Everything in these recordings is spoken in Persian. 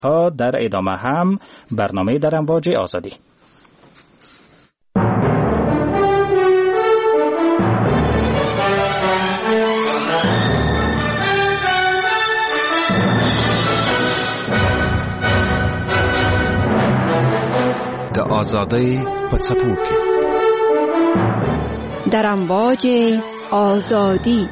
در ادامه هم برنامه در امواج آزادی. د آزادی په څپو کې در امواج آزادی.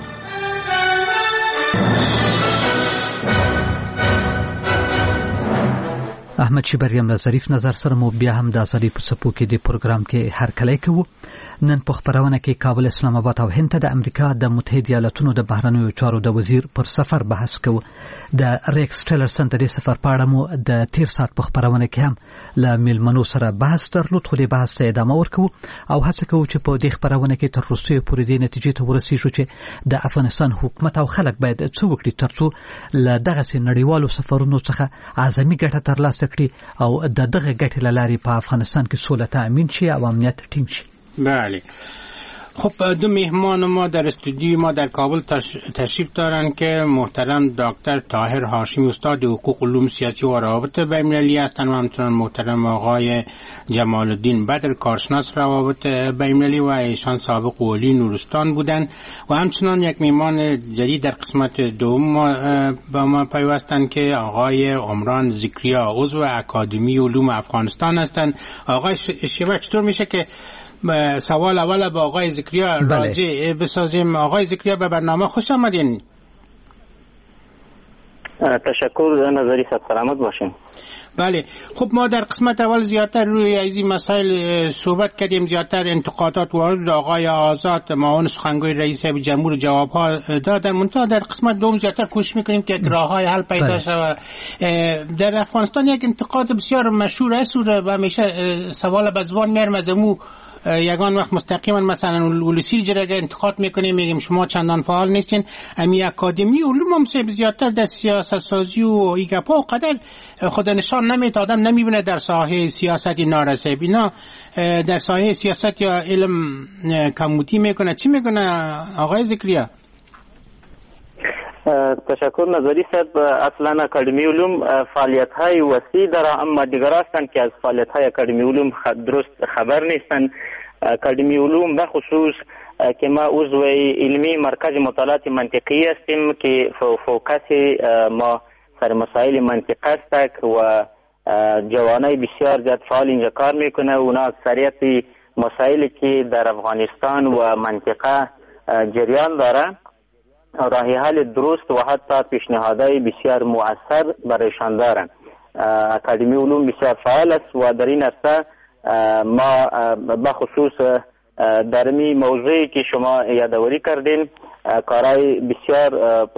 احمد شیبریم له ظریف نظر سره مو بیا هم د آزادی په څپو کې د پروګرام کې هرکلی کوو. نن په خبرونه کې کابل، اسلام آباد او هند ته د امریکا د متحده ایالاتونو د بهرنیو چارو د وزیر پر سفر بحث کوو. د ریکس ټیلرسن د دې سفر په اړه مو د تیر سات په خبرونه کې هم له میلمنو سره بحث درلود، خو د بحث ته ادامه ورکوو او هڅه کوو چې په دې خبرونه کې تر وروستیو پورې دې نتیجې ته ورسیږو چې د افغانستان حکومت او خلک باید څه وکړي ترڅو له دغسې نړیوالو سفرونو څخه اعظمي ګټه ترلاسه کړي او د دغه ګټې له لارې په افغانستان کې سوله تأمین شي او امنیت ټینګ شي. بله، خب دو مهمان ما در استودیوی ما در کابل تشریف دارند که محترم دکتر طاهر هاشمی استاد حقوق علوم سیاسی و روابط بین‌المللی هستند و همچنین محترم آقای جمال الدین بدر کارشناس روابط بین‌المللی و ایشان سابق والی نورستان بودند و همچنین یک مهمان جدید در قسمت دوم با ما پیوستند که آقای عمران ذکریا عضو اکادمی علوم افغانستان هستند. آقای شیبر، چطور میشه که سوال اول با آقای ذکریا راجع بسازیم؟ آقای ذکریا به برنامه خوش آمدین. تشکر، نظری صد سلامت باشین. بله، خب ما در قسمت اول زیادتر روی این مسائل صحبت کردیم، زیادتر انتقادات وارد آقای آزاد معاون سخنگوی رئیس جمهور جوابها دادن، منتها در قسمت دوم زیادتر کوشش میکنیم که راههای حل پیدا شود. در افغانستان یک انتقاد بسیار مشهور است و همیشه سوال به زبان میارم از امو یگان وقت مستقیما مثلا ولسی جرگه انتقاد میکنیم، میگیم شما چندان فعال نیستین. امی اکادمی علوم هم زیادتر در سیاست سازی و ایگپا و قدر خود نشان نمیت، آدم نمیبینه در ساحه سیاست نارسه بینا در ساحه سیاست یا علم کموتی میکنه. چی میکنه آقای ذکریا؟ تشکر نظری صاحب. اصلا اکادمی علوم فعالیت های وسیع داره، اما دیگر هستند که از فعالیت های اکادمی علوم درست خبر نیستند. اکادمی علوم به خصوص که ما عضو علمی مرکز مطالعات منطقی هستیم که فوکس ما سر مسائل منطق است و جوانای بسیار زیاد فعال اینجا کار میکنه. اونا اکثریت مسائلی که در افغانستان و منطقه جریان داره راه حل درست و حتی پیشنهادهای بسیار مؤثر برایشان دارند. اکادمی علوم بسیار فعال است و در این عرصه ما بخصوص در می موضوعی که شما یادآوری کردین کارهای بسیار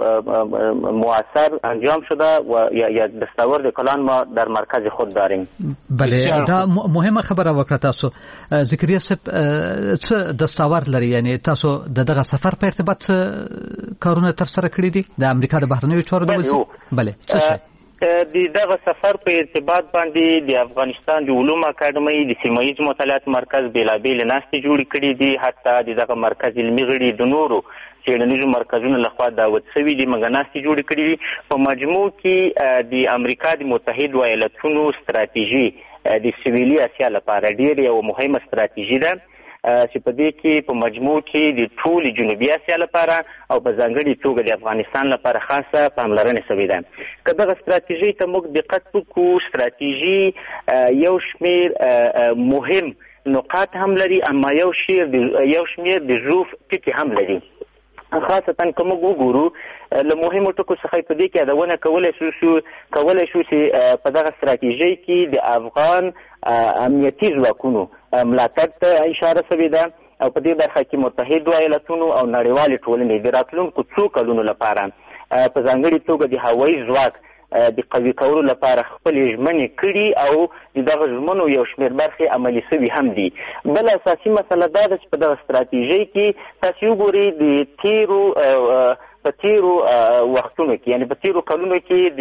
مؤثر انجام شده و یا دستاورد کلان ما در مرکز خود داریم. بله، دا مهمه خبره وکړه تاسو. ذکریا صاحب څه دستاورد لري؟ یعنی تاسو دغه سفر په ارتباط کارونه تر سره کړی دي د امریکا د بهرنیو چارو د وزیر؟ بله، څه شي؟ دغه سفر په ارتباط باندې د افغانستان د علوم اکاډمۍ د سیمایي مطالعات مرکز بیلابیل ناستې جوړې کړې دي. حتی دغه مرکز علمي غړي د نورو څېړنیزو مرکزونو لخوا دعوت شوي دي، موږ ناستې جوړې کړې دي. په مجموع کې د امریکا د متحدو ایالتونو ستراتیژي د سویلي اسیا لپاره ډېر یو مهمه ستراتیژي ده چې په دې کې په مجموع کې د ټول جنوبي اسیا لپاره او په ځانګړي توګه د افغانستان لپاره خاصه پاملرنه شوې ده. که دغه ستراتیژي ته موږ دقت وکړو، ستراتیژي یو شمېر مهم نقاط هم لري، اما یو شمېر د ضعف ټکي هم لري. خاصتا که موږ وګورو له مهمو ټکو څخه په دې کې یادونه کولی شو چې په دغه ستراتیژۍ کې د افغان امنیتي ځواکونو ملاتړ ته اشاره شوې ده او په دې برخه کې متحدو ایالتونو او نړیوالې ټولنې د راتلونکو څو کلونو لپاره په ځانګړي توګه د هوایي ځواک د قوي کولو لپاره خپل ژمنې کړي او دغه ژمنو یو شمېر برخې عملي شوي هم دي. بل اساسي مسله دا ده چې په دغه ستراتیژۍ کې تاسو وګورئ د په تیرو وختونو کې، یعنی په تیرو کلونو کې د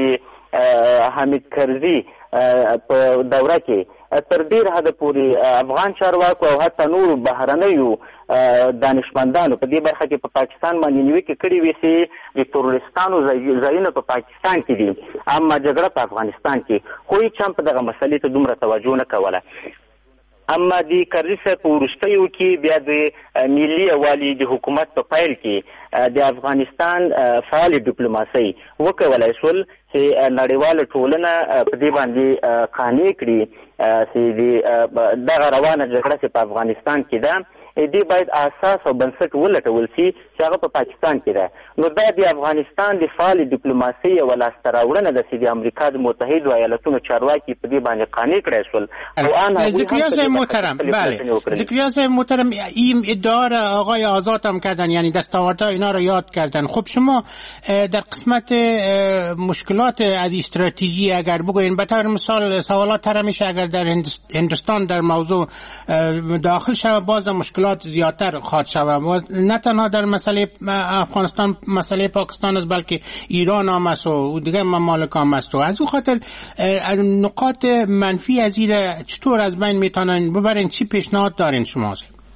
حامد کرزي په دوره کې تر ډیر حد پورې افغان چارواکو او حتی نور بهرنیو دانشمندانو په دې برخه کې په پاکستان باندې نیوکې کړې وې چې د تروریستانو ځایونه په پاکستان کې دي اما جګړه په افغانستان کې خو هیڅ هم په دغه مسلې ته دومره توجه نه کوله. اما د کرزي صاحب په وروستیو کې بیا د ملي یووالي د حکومت په پیل کې د افغانستان فعال ډیپلوماسي وکولای شول چې نړیواله ټولنه په دې باندې قانع کړي چې دغه روانه جګړه چې په افغانستان کې ده دې باید اساس او بنسټ ولټول شي چې هغه په پاکستان کې ده. نو دا د افغانستان د فعال ډیپلوماسي او لاسته راوړنه ده چې د امریکا د متحده ایالاتونو چارواکي په دې باندې قانع کړي شول. ذکریا صاحب محترم، بله ذکریا صاحب محترم، این ادعا را آقای آزاد هم کردن، یعنی دستاوردها اینا رو یاد کردن. خب شما در قسمت مشکلات از استراتژی اگر بگوین، به طور مثال سوالات طرح میشه اگر در هندوستان در موضوع داخل شود باز مشکلات زیادتر خواهد شود، نه تنها در مسئله افغانستان مسئله پاکستان است بلکه ایران هم است و دیگه ممالک هم است. از او خاطر نقاط منفی از این چطور از بین میتونن ببرین؟ چی پیشنهاد دارین شما؟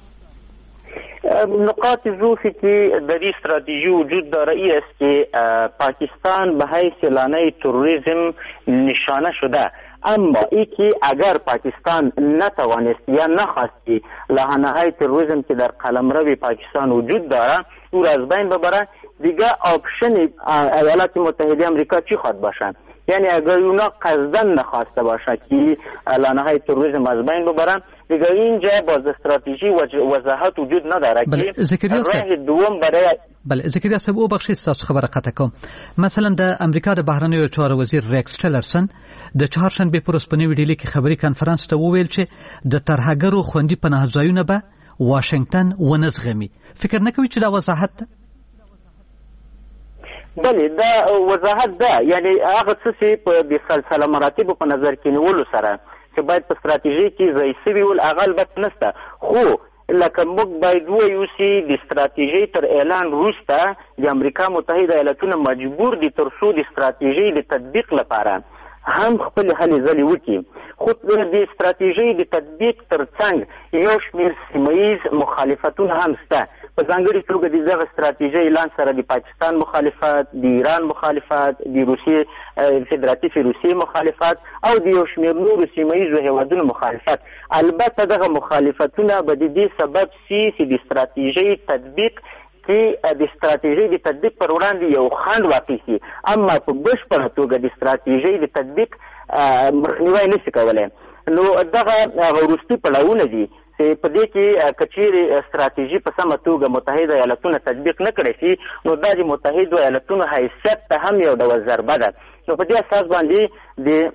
نقاط ضعفی که در این استراتژی وجود داره ای است که پاکستان به حیث لانه تروریسم نشانه شده، اما ای که اگر پاکستان نتوانست یا نخواستی لحنه‌های تروریسم که در قلمرو پاکستان وجود داره او را از بین ببره، دیگه آپشن ایالات متحده آمریکا چی خواهد باشه؟ یعنی اگر اونا قصدن نخواسته باشه که لانه‌های تروریسم از بین ببرن، دیگه اینجا باز استراتژی وضاحت وجود نداره که راه دوم برای زکریا صاحب او بخشی تاسو خبره قطع کوم. مثلا د امریکا د بهرنیو چارو وزیر ریکس ټیلرسن د چهارشنبه پر اوسپنې ویډیو کې خبري کانفرنس ته وویل چې د ترهګرو خوندي پناه ځایونه به واشنگټن ونزغمي. فکر نه کوي چې دا وضاحت ده؟ بله دا وضاحت ده، یعنی هغه څه چې په د سلسله مراتبو په نظر کې نیولو سره چې باید په استراتیژي کې ځای شوي ول هغه البته نشته، خو لکه موږ باید ووایو چې د استراتیژي تر اعلان وروسته د امریکا متحده ایالاتونه مجبور دي تر څو د استراتیژي د تطبیق لپاره هم خپل هلې ځلې وکړي، خو د استراتیژي د تطبیق ترڅنګ یو شمېر سیمهییز مخالفتونه هم شته. په ځانګړې توګه د دغه استراتیژۍ اعلان سره د پاکستان مخالفت، د ایران مخالفت، د روسیې فدراتیف روسیې مخالفت او د یو شمېر نورو سیمهییزو هیوادونو مخالفت. البته دغه مخالفتونه به د دې سبب شي چې د استراتیژۍ تطبیق کې د استراتیژۍ د تطبیق پر وړاندې یو خنډ واقع شي، اما په بشپړه توګه د استراتیژۍ د تطبیق مخنیوی نشي کولی. نو دغه وروستي پړاوونه دي چې په دې کې کچېرې استراتیژي په سمه توګه متحده ایالتونه تطبیق نه کړی شي، نو دا د متحده ایالتونو حیثیت ته هم یو ډول ضربه ده. نو په دې اساس باندې د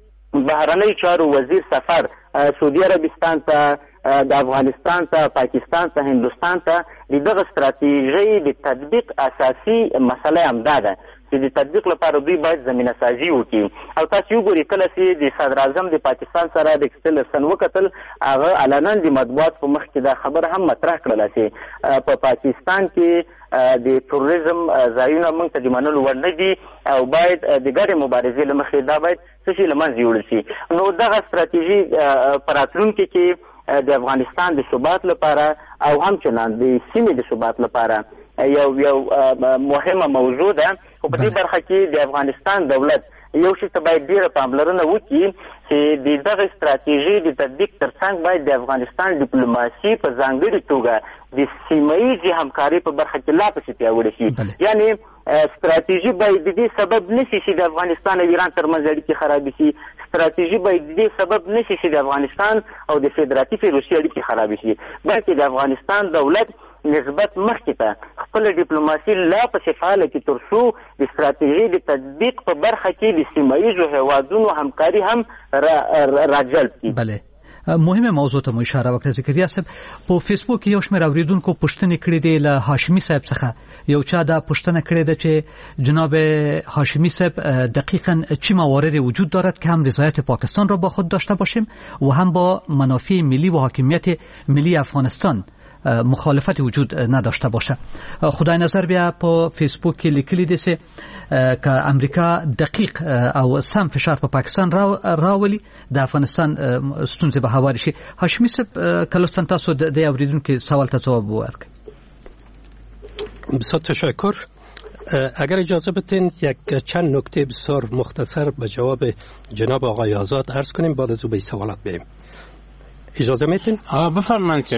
بهرنیو چارو وزیر سفر سعودي عربستان ته، د افغانستان ته، پاکستان ته، هندوستان ته د دغه استراتیژۍ د تطبیق اساسي مسله همدا ده چې د تطبیق لپاره دوی باید زمینه سازي وکړي. او تاسو وګورئ کله چې د صدر اعظم د پاکستان سره ریکس ټیلرسن وکتل، هغه علنا د مطبوعات په مخ کې دا خبر هم مطرح کړله چې په پاکستان کې د تروریزم ځایونه موږ ته د منلو وړ نه دي او باید د ګډې مبارزې له مخې دا باید څه شي له منځه یوړل شي. نو دغه استراتیژي په راتلونکي کې د افغانستان د ثبات لپاره او همچنان د سیمې د ثبات لپاره یو مهمه موضوع ده. خو په دې برخه کې د افغانستان دولت یو شي ته باید ډیره پاملرنه وکړي چې د دغه استراتیژي د تطبیق ترڅنګ باید د افغانستان ډیپلوماسي په ځانګړې توګه د سیمهییزې همکارۍ په برخه کې لا پسې پیاوړې شي. یعنی استراتیژي باید د دې سبب نشي چې د افغانستان او ایران ترمنځ اړیکې خرابې شي، استراتیژي باید د دې سبب نشي چې د افغانستان او د فدراتیف روسیې اړیکې خرابې شي، بلکې د افغانستان دولت نسبت مخکې ته خپل ډیپلوماسي لا پسې فعاله کړي تر څو د استراتیژۍ د تطبیق په برخه کې د سیمهییزو هیوادونو همکاري هم راجلب کړي. بله مهمه موضوع ته مو اشاره وکړه زکریا صاحب. په فیسبوک یو شمېر اوریدونکو پوښتنې کړې دي له هاشمي صاحب څخه. یو چا دا پوښتنه کړې ده چې جناب هاشمی صاحب دقیقاً چه مواردی وجود دارد که هم رضایت پاکستان را با خود داشته باشیم و هم با منافع ملی و حاکمیت ملی افغانستان مخالفت وجود نداشته باشه. خدای نظر بیا په فیسبوک کې لیکلي دي که امریکا دقیق او سم فشار په پاکستان راولي د افغانستان ستونزې به هواري شي. هاشمي صاحب کلستان تاسو د اوریدونکو سوال ته جواب ورکړئ. بسیار تشکر. اگر اجازه بدین یک چند نکته بسیار مختصر به جواب جناب آقای آزاد عرض کنیم، بعد از او به سوالات بریم. اجازه میتین؟ بفرمایید.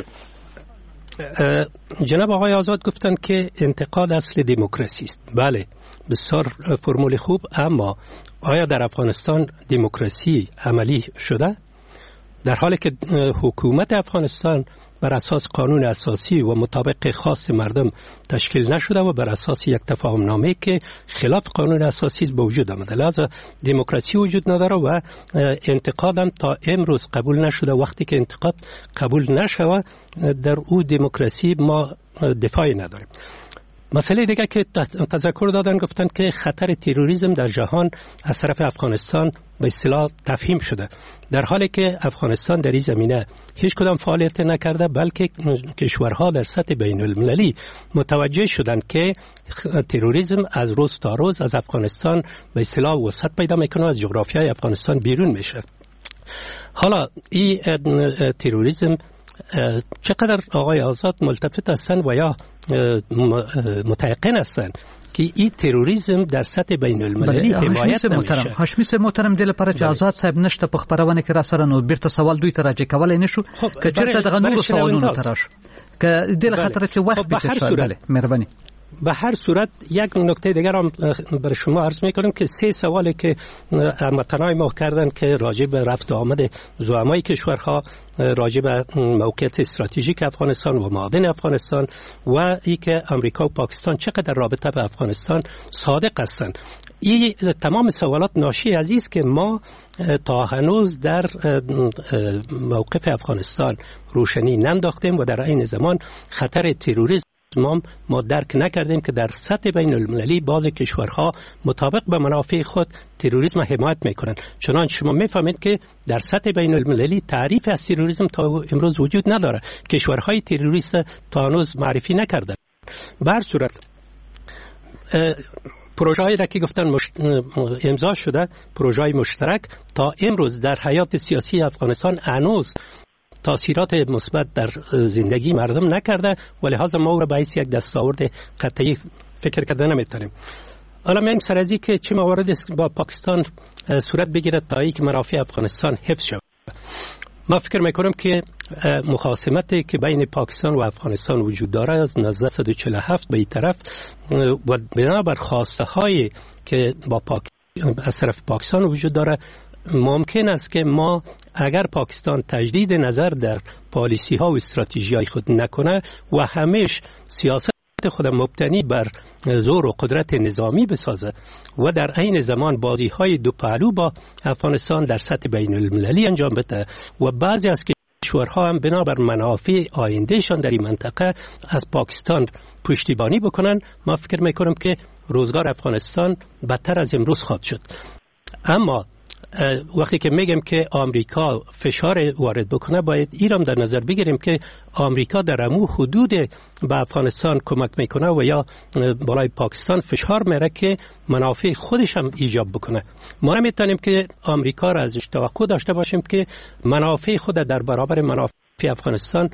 جناب آقای آزاد گفتن که انتقاد اصل دموکراسی است. بله، بسیار فرمول خوب، اما آیا در افغانستان دموکراسی عملی شده؟ در حالی که حکومت افغانستان بر اساس قانون اساسی و مطابق خواست مردم تشکیل نشده و بر اساس یک تفاهم نامه که خلاف قانون اساسی به وجود آمده، لذا دموکراسی وجود نداره و انتقادم تا امروز قبول نشده. وقتی که انتقاد قبول نشوه در او دموکراسی ما دفاعی نداریم. مسئله دیگه که تذکر دادن، گفتن که خطر تروریسم در جهان از طرف افغانستان به اصطلاح تفهیم شده، در حالی که افغانستان در این زمینه هیچ کدام فعالیت نکرده، بلکه کشورها در سطح بین المللی متوجه شدند که تروریسم از روز تا روز از افغانستان به اصطلاح وسعت پیدا میکنه، از جغرافیای افغانستان بیرون میشه. حالا این تروریسم چقدر آقای آزاد ملتفت هستند و یا متيقن هستند که این تروریسم در سطح بین المللی حمایت نمیشه؟ هاشمی صاحب محترم، دل لپاره چې آزاد صاحب نشته په خبرونه کې را سره نو بیرته سوال دوی ته راځي کولای نشو که چېرته دغه نور سوالونه تراشو که دل خاطر چې وخت به هر صورت مهرباني. به هر صورت یک نکته دیگر هم برای شما عرض میکنم که 3 سوالی که هموطنای ما کردن که راجع به رفت و آمد زعمای کشورها، راجع به موقعیت استراتژیک افغانستان و معادن افغانستان و ای که امریکا و پاکستان چقدر رابطه به افغانستان صادق هستند، این تمام سوالات ناشی از است که ما تا هنوز در موقف افغانستان روشنی ننداختیم و در این زمان خطر تروریسم ما درک نکردیم که در سطح بین المللی بعض کشورها مطابق به منافع خود تروریسم حمایت میکنند. چنانچه شما میفهمید که در سطح بین المللی تعریف از تروریسم تا امروز وجود نداره، کشورهای تروریست تا هنوز معرفی نکردند. به هر صورت پروژه‌ای را که گفتن امضا شده، پروژه‌های مشترک تا امروز در حیات سیاسی افغانستان هنوز تاثیرات مثبت در زندگی مردم نکرده و لحاظا ما او را باعث یک دستاورد قطعی فکر کردن نمیتونیم. حالا میم سر از این که چه موارد با پاکستان صورت بگیرد تا اینکه منافع افغانستان حفظ شود. ما فکر میکنم که مخاصمتی که بین پاکستان و افغانستان وجود داره از 1947 به این طرف و بنابر خواسته هایی که از طرف پاکستان وجود داره، ممکن است که ما اگر پاکستان تجدید نظر در پالیسی ها و استراتژی های خود نکنه و همیشه سیاست خود مبتنی بر زور و قدرت نظامی بسازه و در عین زمان بازی های دو پهلو با افغانستان در سطح بین المللی انجام بده و بعضی از کشورها هم بنابر منافع آیندهشان در این منطقه از پاکستان پشتیبانی بکنن، ما فکر میکنم که روزگار افغانستان بدتر از امروز خواهد شد. اما وقتی که میگم که آمریکا فشار وارد بکنه، باید ایران در نظر بگیریم که آمریکا در امو حدود به افغانستان کمک میکنه و یا بالای پاکستان فشار میره که منافع خودش هم ایجاب بکنه. ما نمیتونیم که آمریکا را ازش توقع داشته باشیم که منافع خود در برابر منافع افغانستان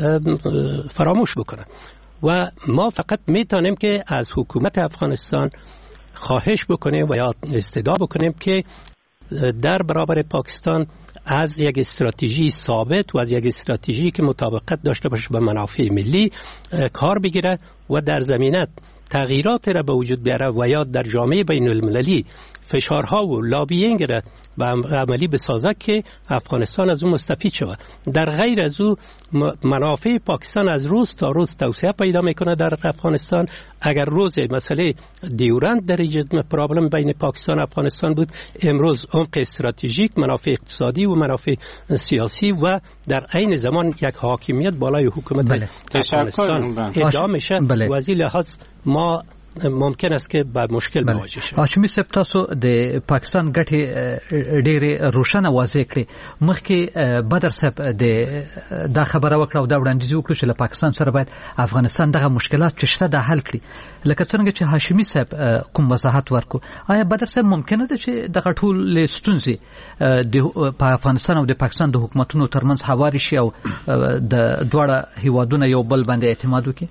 فراموش بکنه و ما فقط میتونیم که از حکومت افغانستان خواهش بکنیم و یا استدعا بکنیم که در برابر پاکستان از یک استراتژی ثابت و از یک استراتژی که مطابقت داشته باشه به منافع ملی کار بگیره و در زمینه تغییرات را به وجود بیاره و یا در جامعه بین المللی فشارها و لابینگ را به عملی بسازه که افغانستان از اون مستفید شود. در غیر از او منافع پاکستان از روز تا روز توسعه پیدا میکنه در افغانستان. اگر روز مسئله دیورند در ایجاد پرابلم بین پاکستان و افغانستان بود، امروز عمق استراتژیک، منافع اقتصادی و منافع سیاسی و در عین زمان یک حاکمیت بالای حکومت افغانستان ادعا میشه و از این لحاظ ما ممکن است که با مشکل مواجه شي. هاشمي صاحب تاسو د پاکستان ګټې ډېرې روښانه واضح کړې. مخکې بدر صاحب دا خبره وکړه او دا وړاندیز وکړو چې له پاکستان سره باید افغانستان دغه مشکلات چې شته د حل کړي. لکه څنګه چې هاشمي صاحب کوم وضاحت ورکو، آیا بدر صاحب ممکنه ده چې دغه ټول ستونزې د افغانستان او د پاکستان د حکومتونو ترمنځ هواري شي او د دواړه هیوادونه یو بل باندې اعتماد وکړي؟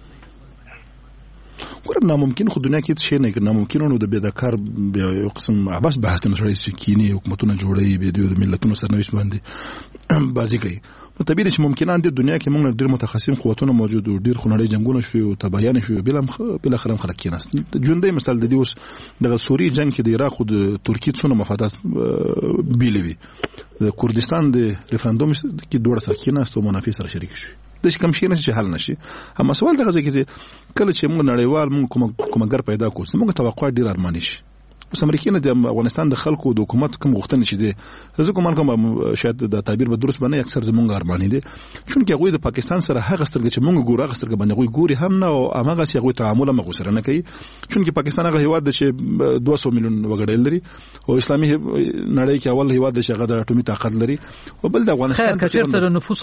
ګوره ناممکن خو دنیا کې څه نه کې ناممکن نو د بيدکار یو قسم عباس بحث نه شړې چې کینی حکومتونه جوړي به د ملتونو سرنوشت باندې بازی کوي. نو طبیعي چې ممکنه د دنیا کې موږ ډېر متخصصین قوتونه موجود او ډېر خنړې جنگونه شوي او تباین شوي بل اخرم خلک کېناست. ژوندۍ مثال د دې اوس د سوري جنگ کې د عراق او د ترکیې څونه مفادات بیلوي. د کردستان د ریفرندوم کې دوه سره کېناست او منافع سره شریک شي. د کوم شي نه چې حل نشي. هم سوال دغه ځکه کله چې موږ نړیوال موږ کومګر پیدا کوو موږ توقع ډیر ارمانی شي. اوس امریکا نه د افغانستان د خلکو د حکومت کوم غوښتنه شي دي زه کوم شاید د تعبیر به درست باندې اکثر زمونږ ارمانی دي چونکه هغه د پاکستان سره هغه سترګې چې موږ ګورو هغه سترګې باندې هغه ګوري هم نه او هغه سي هغه تعامل هم غوسره نه کوي چونکه پاکستان هغه هیواد چې 200 میلیون وګړي لري او اسلامي نړۍ کې اول هیواد چې هغه د اټومي طاقت لري او بل د افغانستان کچرته د نفوس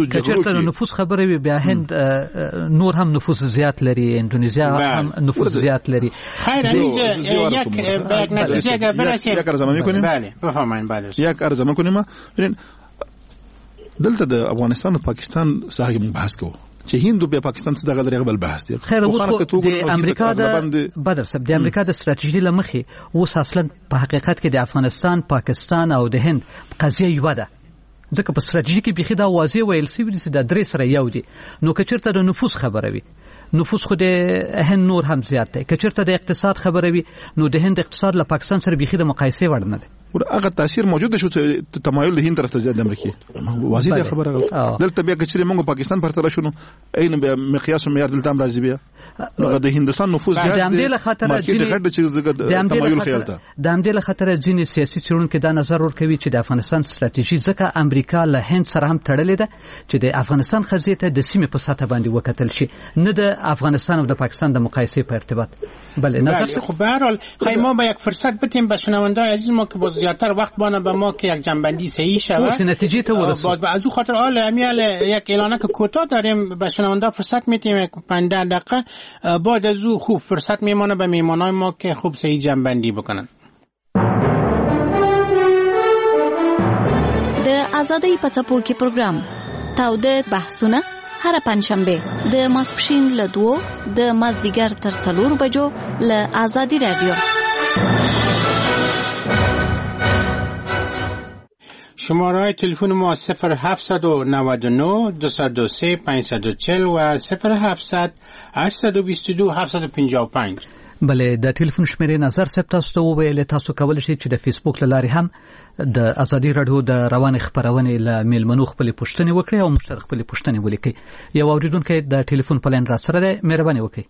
خبره وي بیا هند نور هم نفوس زیات لري اندونیزیا هم نفوس زیات لري. خیر یک نتیجه که برسیم یک ارزمه میکنیم. بله بفرمایید. بله یک ارزمه کنیم. ببین دلته د افغانستان او پاکستان سره بحث کوو چې هند او پاکستان څخه دغه درغه بل بحث دی. خیر د امریکا د بدر صاحب د امریکا د ستراتیژي لمخې اوس اصلا په حقیقت کې د افغانستان پاکستان او د هند قضیه یو ده ځکه په ستراتیژي کې بيخي دا واضح ویل سوي دي چې د درې سره یو دي. نو کچرته د نفوس خبره وي نفوس خو د هند نور هم زیات دی. کچرته د اقتصاد خبره وي نو د هند اقتصاد له پاکستان سره بيخي د مقایسه وړ نه دی. هغه تاثیر موجود شو چې تمایل د هند طرف ته زیات د امریکا واضح خبره دلته بیا کچري موږ پاکستان پر تر شنو عین بیا مقیاس معیار دلته هم راځي بیا نو د هندستان نفوس زیات دی. د امدې له خاطر تمایل خیالته د امدې له خاطر ځینې سیاسي څېړونکو دا نظر ورکوي چې د افغانستان ستراتیژي ځکه امریکا له هند سره هم تړلې ده چې د افغانستان خزې ته د سیمې په سطح باندې وکتل شي نه د افغانستان او د پاکستان د مقایسه په ارتباط. بله نظر خب به هر حال ما با یک فرصت بدیم به شنونده‌های عزیز ما که باز زیاتر وقت بانه به ما که یک جنبندی صحیح شود نتیجه تو ورسون از اون خاطر یک اعلانه که کوتاه داریم به شنونده فرصت میدیم 15 دقیقه بعد از اون خوب فرصت میمانه به میهمانای ما که خوب صحیح جنبندی بکنن. د آزادۍ په څپو کې پروګرام تاوده بحثونه هر پنځشنبه د ماسپښین له 2 د مازدیګر تر 4 بجو له آزادي رادیو. شماره تلفن ما 0799 203 540 و 0700 822 755. بله د ټلیفون شمیرې نظر صاحب تاسو ته وویل تاسو کولای شئ چې د فیسبوک لارې هم د ازادي رادیو د روان خبرونه له میلمنو خپل پوښتنې وکړي او مشترک خپل پوښتنې ولیکي. یو اوریدونکو د ټلیفون په لاین را سره ده، مهرباني وکړئ.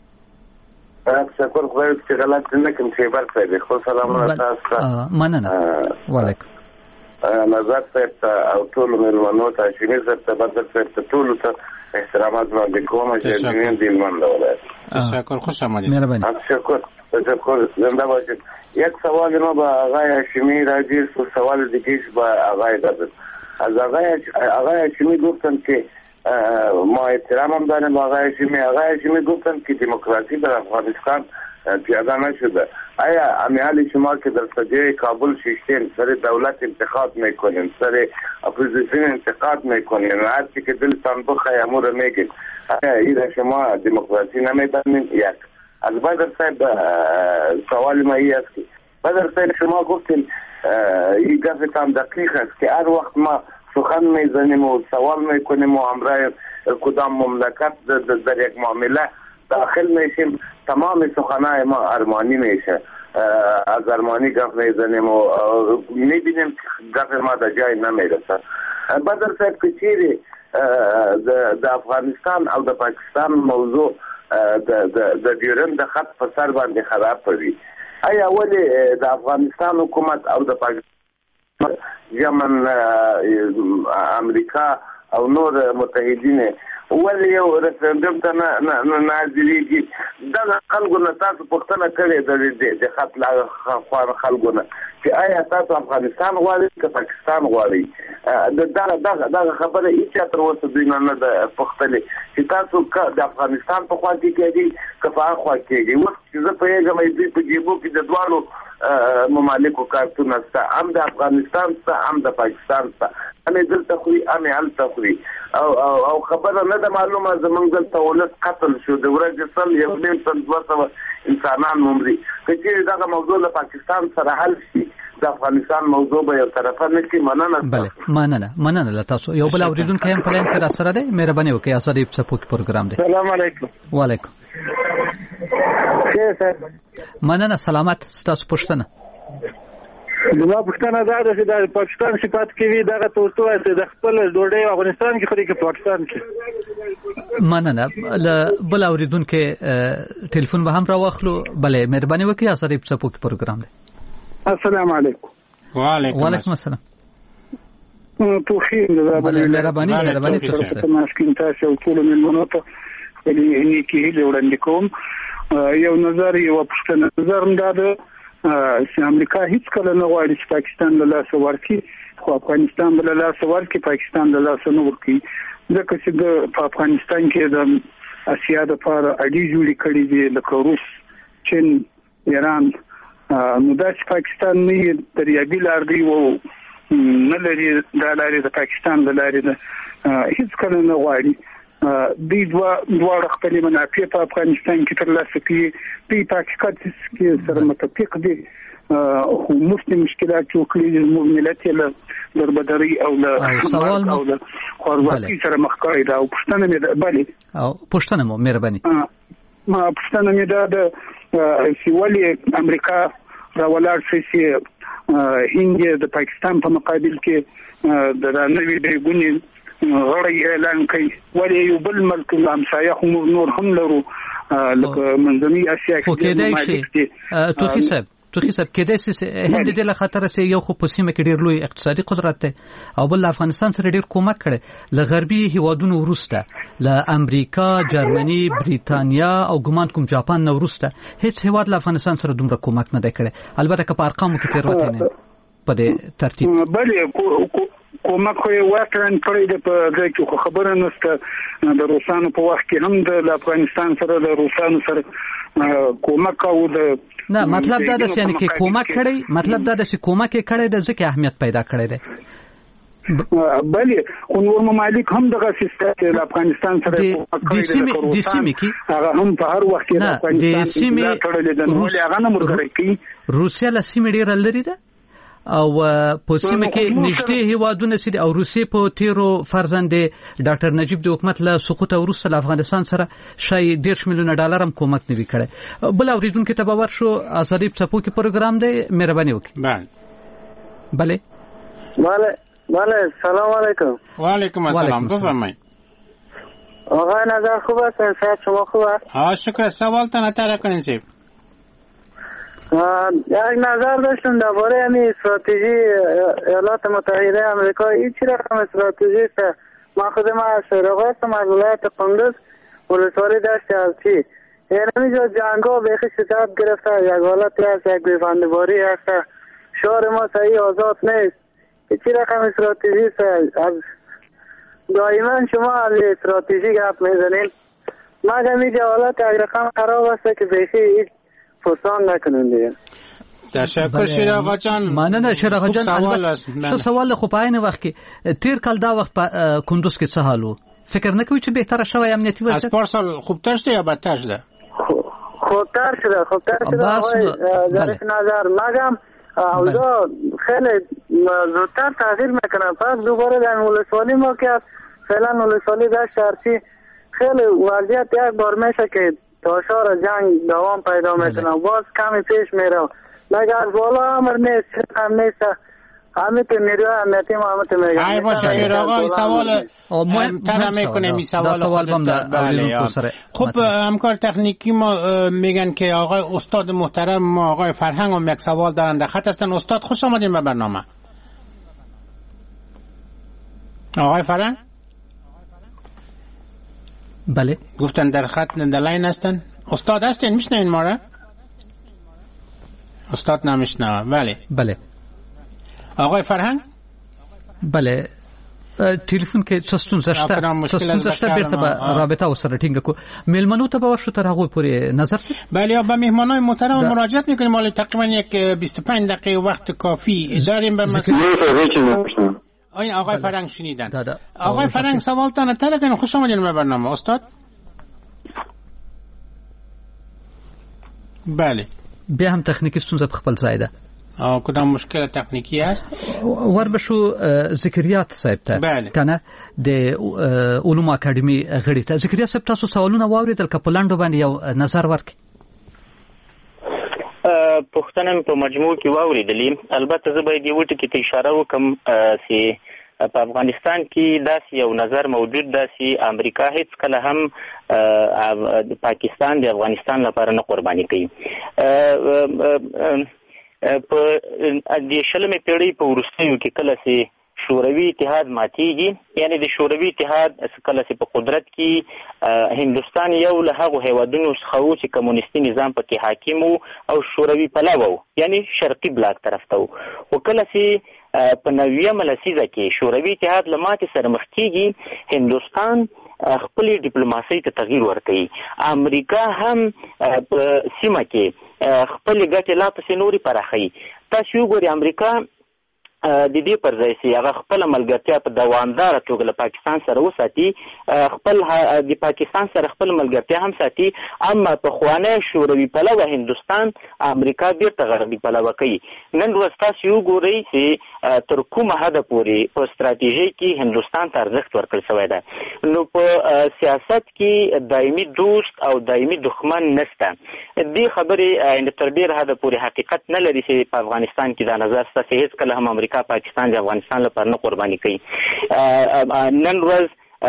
شکر خو چې غلط نه کوم چې برخه خو سلام تاسو مننه. وعلیکم نظر صاحب او ټول میلمنو ته شینې زړه بدل ته ټول ته احترامات وړاندې کوم چې دین دی من ولایت. تشکر خوش آمدید. مهرباني. تشکر زنده باشید. یک سوال ما با آقای هاشمی راجع به سوال دیگه با آقای دادن. از آقای هاشمی گفتن که ما احترام هم داریم با آقای هاشمی گفتن که دموکراسی در افغانستان پیاده نشده. آیا امیال شما که در صدیه کابل شیشتین سر دولت انتقاد میکنین، سر اپوزیسیون انتقاد میکنین، هر چی که دلتان بخواه امور میگین، آیا این شما دموکراسی نمیدانین؟ یک. از بدر صاحب سوال ما ای است که بدر صاحب شما گفتین این گفتان دقیق است که هر وقت ما سخن میزنیم و سوال میکنیم و همراه کدام مملکت در یک معامله داخل میشیم تمام سخنهای ما ارمانی میشه. از ارمانی گفت میزنیم و میبینیم گفت ما در جای نمیرسه. بدر صاحب که چیزی در افغانستان او در پاکستان موضوع د ډیورند د خط په سر باندې خراب پوي. آیا ولې د افغانستان حکومت او د پاکستان یمن امریکا او نور متحدین ولې یو ریفرندم ته نه نازلېږي. دغه خلکو نه تاسو پوښتنه کړې د خط لا خلکو نه چې آیا تاسو افغانستان غواړئ که پاکستان غواړئ. دغه خبره هیچا تر اوسه دوی نه ده پوښتلې چې تاسو د افغانستان په خوا کې کېږي که په هغه خوا کېږي. اوس چې زه پوهېږم دوی په جیبو کې د دواړو ممالکو کارتونه شته، هم د افغانستان شته هم د پاکستان شته، هم یې دلته خوري هم یې هلته خوري. او خبره نه ده معلومه زمونږ دلته ولس قتل شو، د ورځې 100 انسانان عمري. که چېرې دغه موضوع له پاکستان سره حل شي د افغانستان موضوع به یو طرفه نه شي. مننه له تاسو. یو بل اورېدونکی هم په لاین کې راسره دی، مهرباني وکړئ. ازادي څپوکي پروګرام دی. سلام علیکم. وعلیکم. مننه. سلامت. ستاسو پوښتنه. زما پوښتنه دا ده چې د پاکستان صفات کې وي دغه توسو چې د خپل ډوډۍ افغانستان کې خوري کې پاکستان کې. مننه. له بل اورېدونکي ټلیفون به هم راواخلو. بلې مهرباني وکړئ. ازادي څپوکي پروګرام دی. السلام علیکم. وعلیکم السلام. توخین د مهرباني تاسو ماسکین تاسو او ټول ملمنو ته ولې کې هیله وړاندې کوم. یو نظر یو پوښتنه نظر دا ده چې امریکا هیڅ کله نه غواړي چې پاکستان له لاسه ورکړي، خو افغانستان له لاسه ورکړي پاکستان له لاسه نه ورکړي، ځکه چې په افغانستان کې د اسیا د لپاره اړې جوړې کړې دي لکه روس، چین، ایران. نو دا چې پاکستان نه دریابي لار دی او نه لري دا لارې د پاکستان د لارې ده هیڅ کله نه غواړي. دوی دواړه خپلې منافع په افغانستان کې ترلاسه کوي. دوی په حقیقت کې سره متفق دي، خو مفتي مشکلات جوړ کړي دي. زموږ ملت یې له دربدرۍ او له خوارځواکۍ سره مخ کړی ده. او پوښتنه مې ده پوښتنه مو مهرباني پوښتنه مې ده چې ولې امریکا راولاړ شي چې هند د پاکستان په مقابل کې د نوې بیګونې غړی اعلان کوي، ولې یو بل ملک همسایه هم نور هم لرو لکه منځنۍ اسیا کې. توخی صاحب کېدای شي هند د له خطر سره یو خو په سیمه کې ډیر لوی اقتصادي قدرت دی او بل افغانستان سره ډیر کومک کړي له غربي هیوادونو وروسته، له امریکا، جرمني، بریتانیا او ګمان کوم جاپان نه وروسته هیڅ هیواد له افغانستان سره دومره کومک نه دی کړی. البته که په ارقامو کې تیروتنه نه په دې ترتیب بلې کومک خو یې واقعا کړی دی په ځای کې، خو خبره نشته د روسانو په وخت کې هم د افغانستان سره د روسانو سره کومک او د نه مطلب دا ده چې کومک کړی، مطلب دا ده چې کومک یې کړی د ځکه اهمیت پیدا کړی دی. بلې خو نور ممالک هم دغه سیستم د افغانستان سره د سیمې کې هغه هم په هر وخت کې د افغانستان سره تړلې ده، نو هغه نه مرګري کوي. روسیا له سیمې ډیر لري ده او په سیمه کې نږدې هیوادونه سي او روسي په تیرو فرزند ډاکټر نجیب د حکومت له سقوط وروسته له افغانستان سره شای 10 میلیون ډالر هم کومک نوي کړي. بل اوریدونکو ته باور شو ازادي څپوکي پروګرام دی، مهرباني وکړئ. بله سلام علیکم. وعلیکم السلام. بفرمایید. آقای نظر خوب هستن؟ صحت شما خوب است؟ شکر. سوالتان اطلاع کنین سیب. یک نظر داشتم درباره همین استراتژی ایالات متحده آمریکا. این چی رقم استراتژی است؟ من خودم از شیراغ هستم، از ولایت قندوز، ولسوالی دشت ارچی. یعنی اینجا جنگا بیخی شدت گرفته، یک حالتی هست، یک بیفندباری هست، شهر ما صحیح آزاد نیست. این چی رقم استراتژی است؟ دائما شما از استراتژی گپ میزنین، مگر اینجا حالت یک رقم خراب است که بیخی پرسان نکنون دیگه. تشکر شیر آقا جان. مننه شیر آقا جان. سوال خو په عین وخت کې تیر کال دا وخت په کندوز کې څه حال وو؟ فکر نه کوي چې بهتره شوی امنیتي وضعیت؟ از پارسال خوبتر شده یا بدتر شده؟ خوبتر شده. ظریف نظر مگم اوضاع خیلی زودتر تغییر میکنه. پس دوباره در ولسوالی ما که فعلا ولسوالی دشت ارچی خیلی وضعیت یک بار میشه که تاشار جنگ دوام پیدا میکنه، باز کمی پیش میره، مگر از بالا امر نیست، هم نیست. همه تو نیروی امنیتی ما همه تو میگن. ای باشه شیر آقا، این سوال تر میکنه، می سوال بله. خب همکار تکنیکی ما میگن که آقای استاد محترم ما آقای فرهنگ هم یک سوال دارن در خط هستن. استاد خوش آمدین به برنامه. آقای فرهنگ بله. گفتن در خط در لاین هستن. استاد هستین میشنین ما را؟ استاد نمیشنوه. بله. آقای فرهنگ؟ بله. ټلیفون کې څه ستونزه شته بیرته به رابطه ورسره ټینګه کو. میلمنو ته به ورشو تر هغوی پورې نظر سي. بله، به مهمانای محترم مراجعت میکنیم. حالا تقریبا یک 25 دقیقه وقت کافی داریم به مسئله. این آقای فرهنگ شنیدن. آقای فرهنگ سوالتان تر کنید. خوش آمدید به برنامه استاد. بله. بیا هم تکنیکی ستونزه په خپل ځای ده. کدام مشکل تکنیکی است؟ وربشو ذکریات صاحب ته کنه د علوم اکاډمي غړي ته. ذکریات صاحب تاسو سوالونه واوریدل که په لاندو باندې یو نظر ورکړئ؟ پوښتنه په مجموع کې واوریدلې. البته زه باید یو ټکي ته اشاره وکم چې په افغانستان کې داسې یو نظر موجود ده چې امریکا هیڅ کله هم پاکستان د افغانستان لپاره نه قرباني کوي. په د 20مې پیړۍ په وروستیو کې کله چې شوروي اتحاد ماتیږي، یعنی د شوروي اتحاد کله چې په قدرت کې هندوستان یو له هغو هیوادونو څخه و چې کمونیستي نظام پکې حاکم و او شوروي پلوه و، یعنی شرقي بلاک طرف ته و. کله چې په 90مه لسیزه کې شوروي اتحاد له ماتې سره مخ کېږي، هندوستان خپل ډیپلوماسۍ ته تغییر ورکوي. امریکا هم په سیمه کې خپل ګټې لا پسې نورې پراخوي. تاسو وګورئ امریکا د دې پر ځای چې هغه خپل ملګرتیا په دوامداره توګه له پاکستان سره وساتي، خپل د پاکستان سره خپل ملګرتیا هم ساتي، اما په خوانه شوروي پلوه هندوستان امریکا بیرته غربي پلوه کوي. نن ورځ تاسو وګورئ چې تر کومه حده پورې په ستراتیژي کې هندوستان ته ارزښت ورکړل شوی ده. نو په سیاست کې دایمي دوست او دایمي دښمن نشته. دې خبرې تر ډېر حده پورې حقیقت نه لري چې په افغانستان کې دا نظر شته چې هیڅ کله هم امریکا پاکستان د افغانستان لپاره نه قرباني کوي. نن ورځ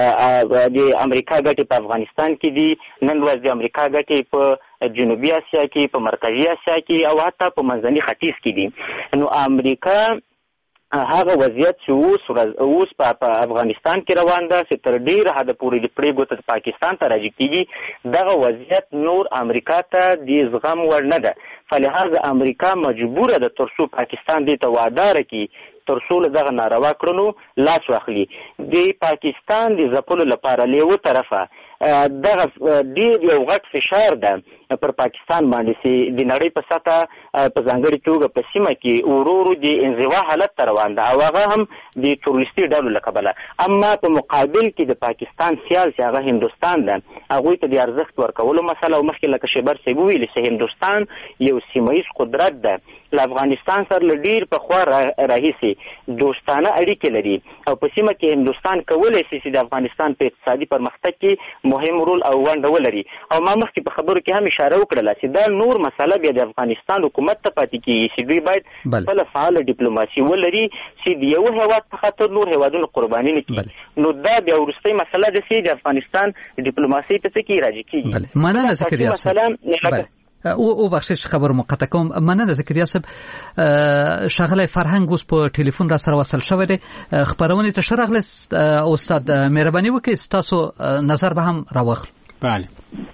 د امریکا ګټې په افغانستان کې دي، نن ورځ د امریکا ګټې په جنوبي اسیا کې، په مرکزي اسیا کې او حتی په منځني ختیځ کې دي. نو امریکا هغه وضعیت چې اوس په افغانستان کې روان ده چې تر ډېره حده پورې د پرې ګوته پاکستان ته راجع کېږي، دغه وضعیت نور امریکا ته د زغم وړ نه ده. فلهذا امریکا مجبوره ده تر څو پاکستان دې ته واداره کړي، تر څو له دغه ناروا کړنو لاس واخلي. د پاکستان د ځپلو لپاره له یوه طرفه دغه ډېر یو غټ فشار ده پر پاکستان باندې چې د نړۍ په سطحه په ځانګړې توګه په سیمه کې ورو ورو د انزوا حالت ته روان ده او هغه هم د تروریستي ډلو له کبله. اما په مقابل کې د پاکستان سیال چې هغه هندوستان ده، هغوی ته د ارزښت ورکولو مسله او مخکې لکه شیبر صاحب وویلې چې هندوستان یو سیمهیز قدرت ده، له افغانستان سره له ډېر پخوا راهیسې دوستانه اړیکې لري او په سیمه کې هندوستان کولی شي چې د افغانستان په اقتصادي پرمختګ کې مهم رول او ونډه ولري. او ما مخکې په خبرو کې هم اشاره وکړله چې دا نور مسله بیا د افغانستان حکومت ته پاتې کېږي چې دوی باید خپله فعاله ډیپلوماسي ولري چې د یو هېواد په خاطر نور هېوادونه قرباني نه کړي. نو دا بیا وروستۍ مسله ده چې د افغانستان ډیپلوماسۍ ته څه کې راجع کېږي. مننه ذکریا صاحب. او بخشش خبر مقطع کوم. مننه ذکریا صاحب. شغله فرهنګ اوس په ټلیفون را سره وصل شوی دی. خبرونه ته شرغله استاد مهرباني وکړئ تاسو نظر به هم راوخل. بله.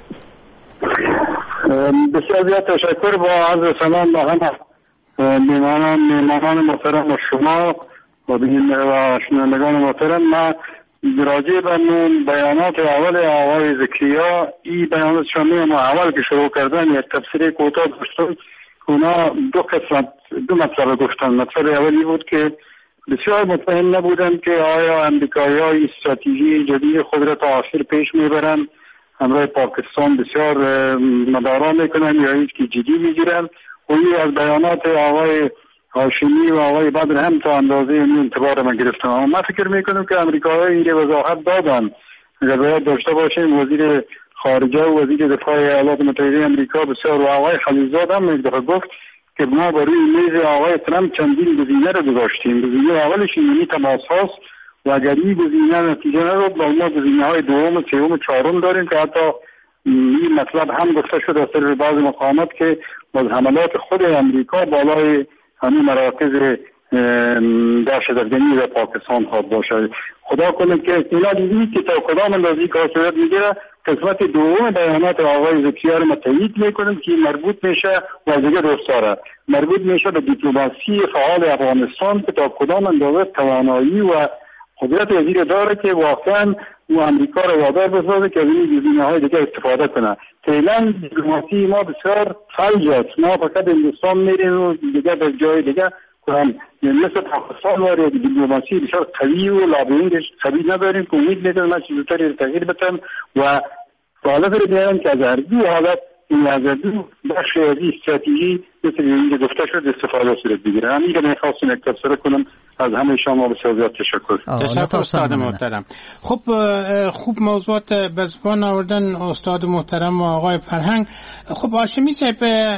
بسیار زیاد تشکر. با عرض سلام به همه میهمانان محترم شما و شنوندگان محترم. من راجع به بیانات اول آقای ذکریا، این بیانات شامل ما اول که شروع کردن یک تفسیر کوتاه داشتن. اونا دو مطلب گفتن. مطلب اولی بود که بسیار مطمئن نبودن که آیا امریکایی‌ها این استراتژی جدید خود را تا آخر پیش میبرند، همراه پاکستان بسیار مدارا میکنن یا هیچ که جدی میگیرن. و این از بیانات آقای هاشمی و آقای بدر هم تا اندازه این انتبار ما گرفتن. اما من فکر میکنم که امریکایی‌ها این وضاحت دادن. اگر باید داشته باشیم وزیر خارجه و وزیر دفاع ایالات متحده امریکا بسیار و آقای خلیلزاد هم یک دفعه گفت که ما بر روی میز آقای ترامپ چندین گزینه رو گذاشتیم. گزینه اولش اینی تماس هاست و اگر این گزینه نتیجه نداد ما گزینه‌های دوم و سوم و چهارم داریم که حتی این مطلب هم گفته شد از طرف بعض مقامات که باز حملات خود امریکا بالای همین مراکز در شدتگنی و پاکستان خواد باشه. خدا کنه که اینا دیدید که تا کدام اندازی کار صورت میگیره. قسمت دوم بیانات آقای زکریا رو تایید میکنم که مربوط میشه و دیگه دوستاره مربوط میشه به دیپلماسی فعال افغانستان که تا کدام اندازه توانایی و قدرت وزیر داره که واقعا و امریکا رو وادار بسازه که از این گزینه‌های دیگه استفاده کنه. فعلا دیپلماسی ما بسیار فلج است. ما فقط هندوستان میریم و دیگه در جای دیگه مثل پاکستان وارد دیپلماسی بسیار قوی و لابینگش قوی نداریم که امید میدارم من چیزی تغییر بدم و حالت رو بیارم که از هر دو حالت این از هر دو بخش از این استراتژی مثل اینکه گفته شد استفاده صورت بگیره. همین که میخواستم یک تبصره کنم. از همه شما بسیار زیاد تشکر استاد محترم. خب خوب موضوعات به زبان آوردن استاد محترم و آقای فرهنگ. خب هاشمی صاحب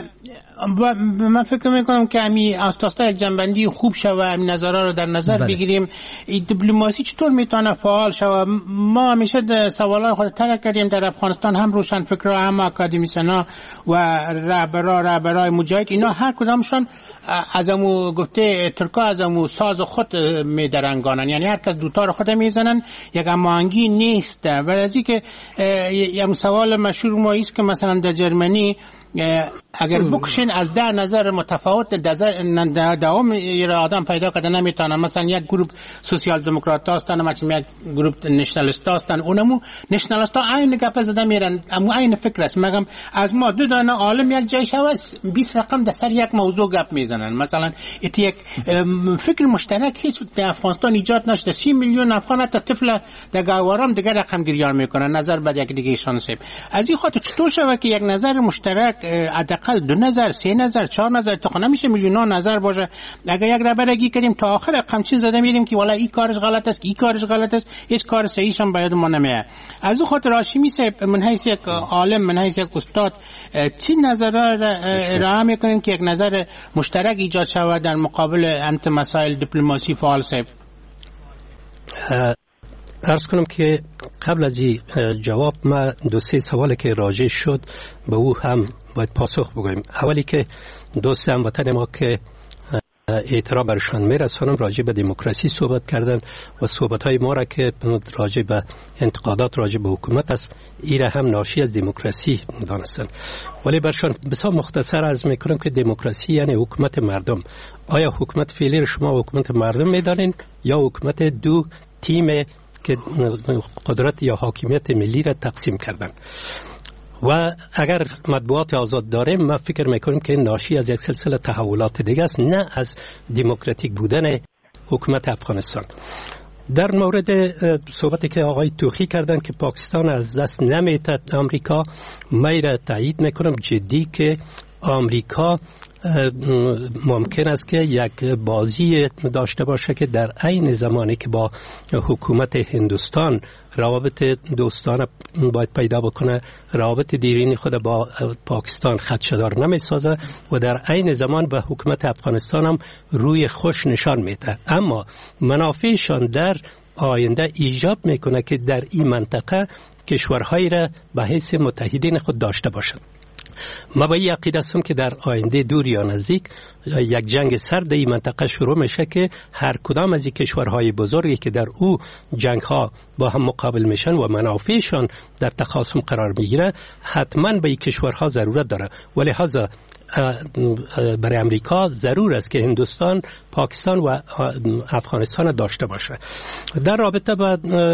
من فکر میکنم که امی اساسا یک جنبندی خوب شوه امی نظرها رو در نظر بگیریم. دیپلماسی چطور میتونه فعال شوه؟ ما همیشه سوالات خود طرح کردیم در افغانستان هم روشن فکرها هم اکادمیسینا و رهبرای مجاهد اینا هر کدامشون از امو گفته ترکا از امو ساز خود میدرنگانن یعنی هر کس دوتا رو خود میزنن یک هماهنگی نیست. ولی از اینکه یک سوال مشهور ما است که مثلا در جرمنی اگر بکشین از ده نظر متفاوت دوام یه آدم پیدا کرده نمیتونن. مثلا یک گروه سوسیال دموکرات هستن مثلا یک گروه نشنالیست هستن اونمو نشنالیست ها عین گپ زده میرن اما عین فکر است. مگم از ما دو دانه عالم یک جای شوه 20 رقم در سر یک موضوع گپ میزنن. مثلا یک فکر مشترک هیچ در افغانستان ایجاد نشده. 30 میلیون افغان تا طفل در گاوارام دیگه رقم گیریان میکنن نظر بعد یک دیگه ایشان سیب. از این خاطر چطور شوه که یک نظر مشترک حداقل 2 نظر 3 نظر 4 نظر تا نمیشه میلیون‌ها نظر باشه. اگه یک رهبرگی کردیم تا آخر قمچین زده میریم که والا این کارش غلط است این کارش غلط است هیچ کار صحیحش هم باید ما نمیاد. از اون خاطر هاشمی صاحب من حیث یک عالم من حیث یک استاد چی نظرها ارائه میکنین که یک نظر مشترک ایجاد شود در مقابل امت مسائل دیپلماسی فعال صاحب؟ عرض کنم که قبل از این جواب ما 2-3 سوال که راجع شد به او هم باید پاسخ بگویم. اولی که دوست هموطن ما که احترام برشان میرسانم راجع به دموکراسی صحبت کردن و صحبت‌های ما را که راجع به انتقادات راجع به حکومت است ایره هم ناشی از دموکراسی دانستن. ولی برشان بسیار مختصر عرض میکنم که دموکراسی یعنی حکومت مردم. آیا حکومت فعلی شما حکومت مردم میدانین یا حکومت دو تیم که قدرت یا حاکمیت ملی را تقسیم کردن؟ و اگر مطبوعات آزاد داریم ما فکر میکنیم که ناشی از یک سلسله تحولات دیگه است نه از دموکراتیک بودن حکومت افغانستان. در مورد صحبتی که آقای توخی کردن که پاکستان از دست نمیده آمریکا، من را تایید میکنم جدی که آمریکا ممکن است که یک بازی داشته باشه که در عین زمانی که با حکومت هندوستان روابط دوستانه باید پیدا بکنه روابط دیرینی خود با پاکستان خدشه‌دار نمیسازه و در عین زمان به حکومت افغانستان هم روی خوش نشان میده، اما منافعشان در آینده ایجاب میکنه که در این منطقه کشورهایی را به حیث متحدین خود داشته باشند. ما با این عقیده هستم که در آینده دور یا نزدیک یک جنگ سرد این منطقه شروع میشه که هر کدام از این کشورهای بزرگی که در او جنگ ها با هم مقابل میشن و منافعشان در تخاصم قرار میگیره حتما به این کشورها ضرورت داره. ولی لحاظا برای امریکا ضرور است که هندوستان، پاکستان و افغانستان داشته باشه. در رابطه با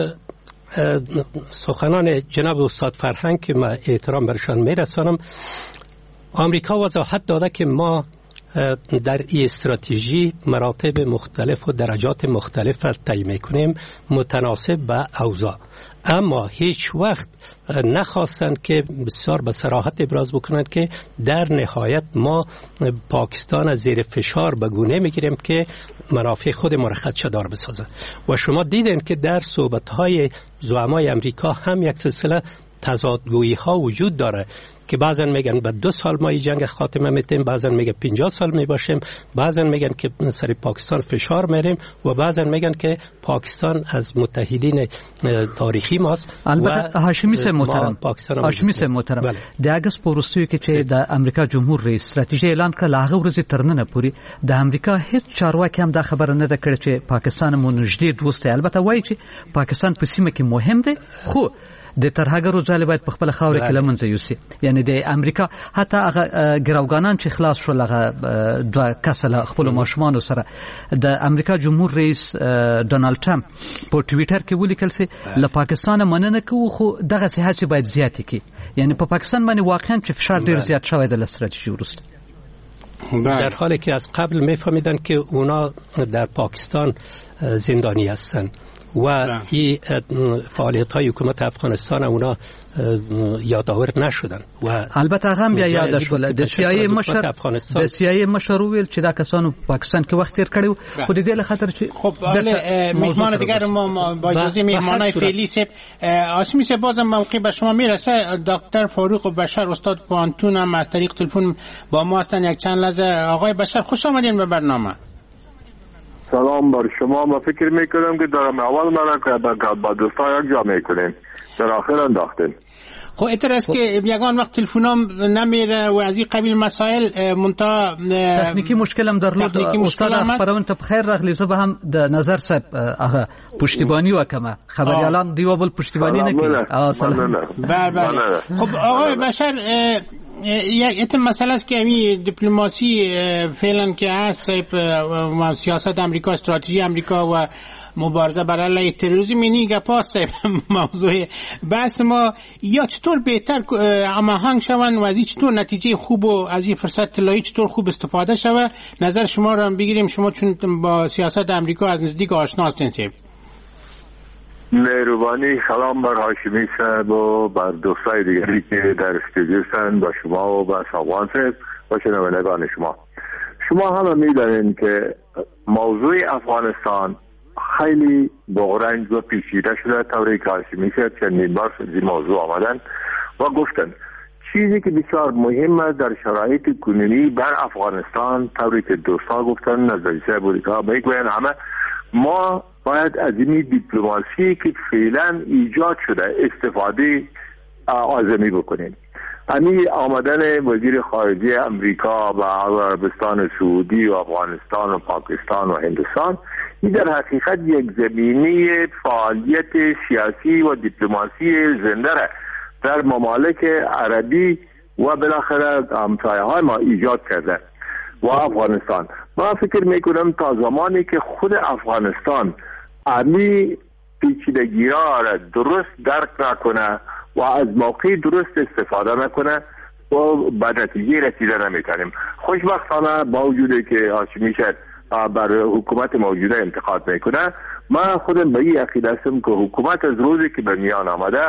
سخنان جناب استاد فرهنگ که من احترام برشان میرسانم، آمریکا وضاحت داده که ما در این استراتژی مراتب مختلف و درجات مختلف را تعیین میکنیم متناسب با اوضاع، اما هیچ وقت نخواستند که بسیار به صراحت ابراز بکنند که در نهایت ما پاکستان از زیر فشار به گونه میگیریم که منافع خود ما را خدشه‌دار بسازه. و شما دیدین که در صحبت‌های زعمای امریکا هم یک سلسله تضادگویی ها وجود داره که بعضن میگن بعد 2 سال ما این جنگ خاتمه میتیم، بعضن میگن 50 سال میباشیم، بعضن میگن که سر پاکستان فشار میریم و بعضن میگن که پاکستان از متحدین تاریخی ماست. البته هاشمی سه محترم بله. د اگست پورستوی کې چې د امریکا جمهور رئیس استراتیژي اعلان کړه هغه ورځ ترننه پوری د امریکا هیڅ چارواکي هم دا خبره نه ده کړې چې پاکستان مو نږدې دوست دی. البته وایي چې پاکستان په سیمه کې مهم دی، خو د ترهګرو ځاله باید په خپل خاورې کې لمنځه یوسي. یعنی د امریکا حتی هغه ګراوګانان چې خلاص شول هغه دوه کسه خپل ماشومان سره د امریکا جمهور رئیس ډونالد ټرمپ په ټویټر کې ولیکل چې له پاکستان مننه کوو، خو دغه هڅې باید زیاتې کړي. یعنی په پاکستان باندې واقعا چې فشار ډیر زیات شوی د استراتیژي وروسته، در حالی که از قبل میفهمیدن که اونا در پاکستان زندانی هستن و این فعالیت های حکومت افغانستان اونا یادآور نشدن و البته هم بیا یاد شول د CIA مشر ویل چې دا کسانو پاکستان کې وخت تیر کړو، خو د دې لخاطر چې خب مهمان دیگر ما با اجازه مهمانای فعلی سپ هاشمی سپ بازم موقع به شما میرسه. دکتر فاروق بشر استاد پانتون هم از طریق تلفن با ما هستن. یک چند لحظه آقای بشر خوش آمدین به برنامه. سلام بر شما. ما فکر میکنم که دارم اول مرا با دوستا یک جا میکنیم، در آخر انداختیم. خب اعتراض که یگان وقت تلفنام نمیره و از این قبیل مسائل منتها تکنیکی مشکل هم درلود. استاد خبرون ته بخیر راغلی. زه به هم د نظر صاحب هغه پشتیبانی وکمه خبریالان دیو بل پشتیبانی نکړي. سلام. بله. خب آقای بشر یک مسئله است که همین دیپلماسی فعلا که هست، سیاست امریکا، استراتژی امریکا و مبارزه بر علیه تروریسم، اینی گپاست موضوع بحث ما. یا چطور بهتر هماهنگ شون و از این چطور نتیجه خوب و از این فرصت طلایی چطور خوب استفاده شود؟ نظر شما رو هم بگیریم، شما چون با سیاست امریکا از نزدیک آشنا هستین. مهربانی. سلام بر هاشمی صاحب و بر دوستای دیگری که در استودیو هستند، با شما و با ساوان صاحب و شنوندگان شما. شما هم می‌دانید که موضوع افغانستان خیلی بغرنج و پیچیده شده، طوری که هاشمی صاحب چندین بار از موضوع آمدن و گفتن چیزی که بسیار مهم است در شرایط کنونی بر افغانستان، طوری که دوستا گفتن، نظری صاحب میگوین همه، ما باید از این دیپلماسی که فعلا ایجاد شده استفاده آزمی بکنیم. همین آمدن وزیر خارجه امریکا و عربستان سعودی و افغانستان و پاکستان و هندوستان، این در حقیقت یک زمینه فعالیت سیاسی و دیپلماسی زنده را در ممالک عربی و بالاخره همسایه‌های ما ایجاد کرده و افغانستان. ما فکر میکنم تا زمانی که خود افغانستان امی پیچیدگی را درست درک نکنه و از موقع درست استفاده نکنه و به نتیجه رسیده نمیتونیم. خوشبختانه با وجودی که هاشمی شد بر حکومت موجوده انتقاد میکنه، من خودم به این عقیده هستم که حکومت از روزی که به میان آمده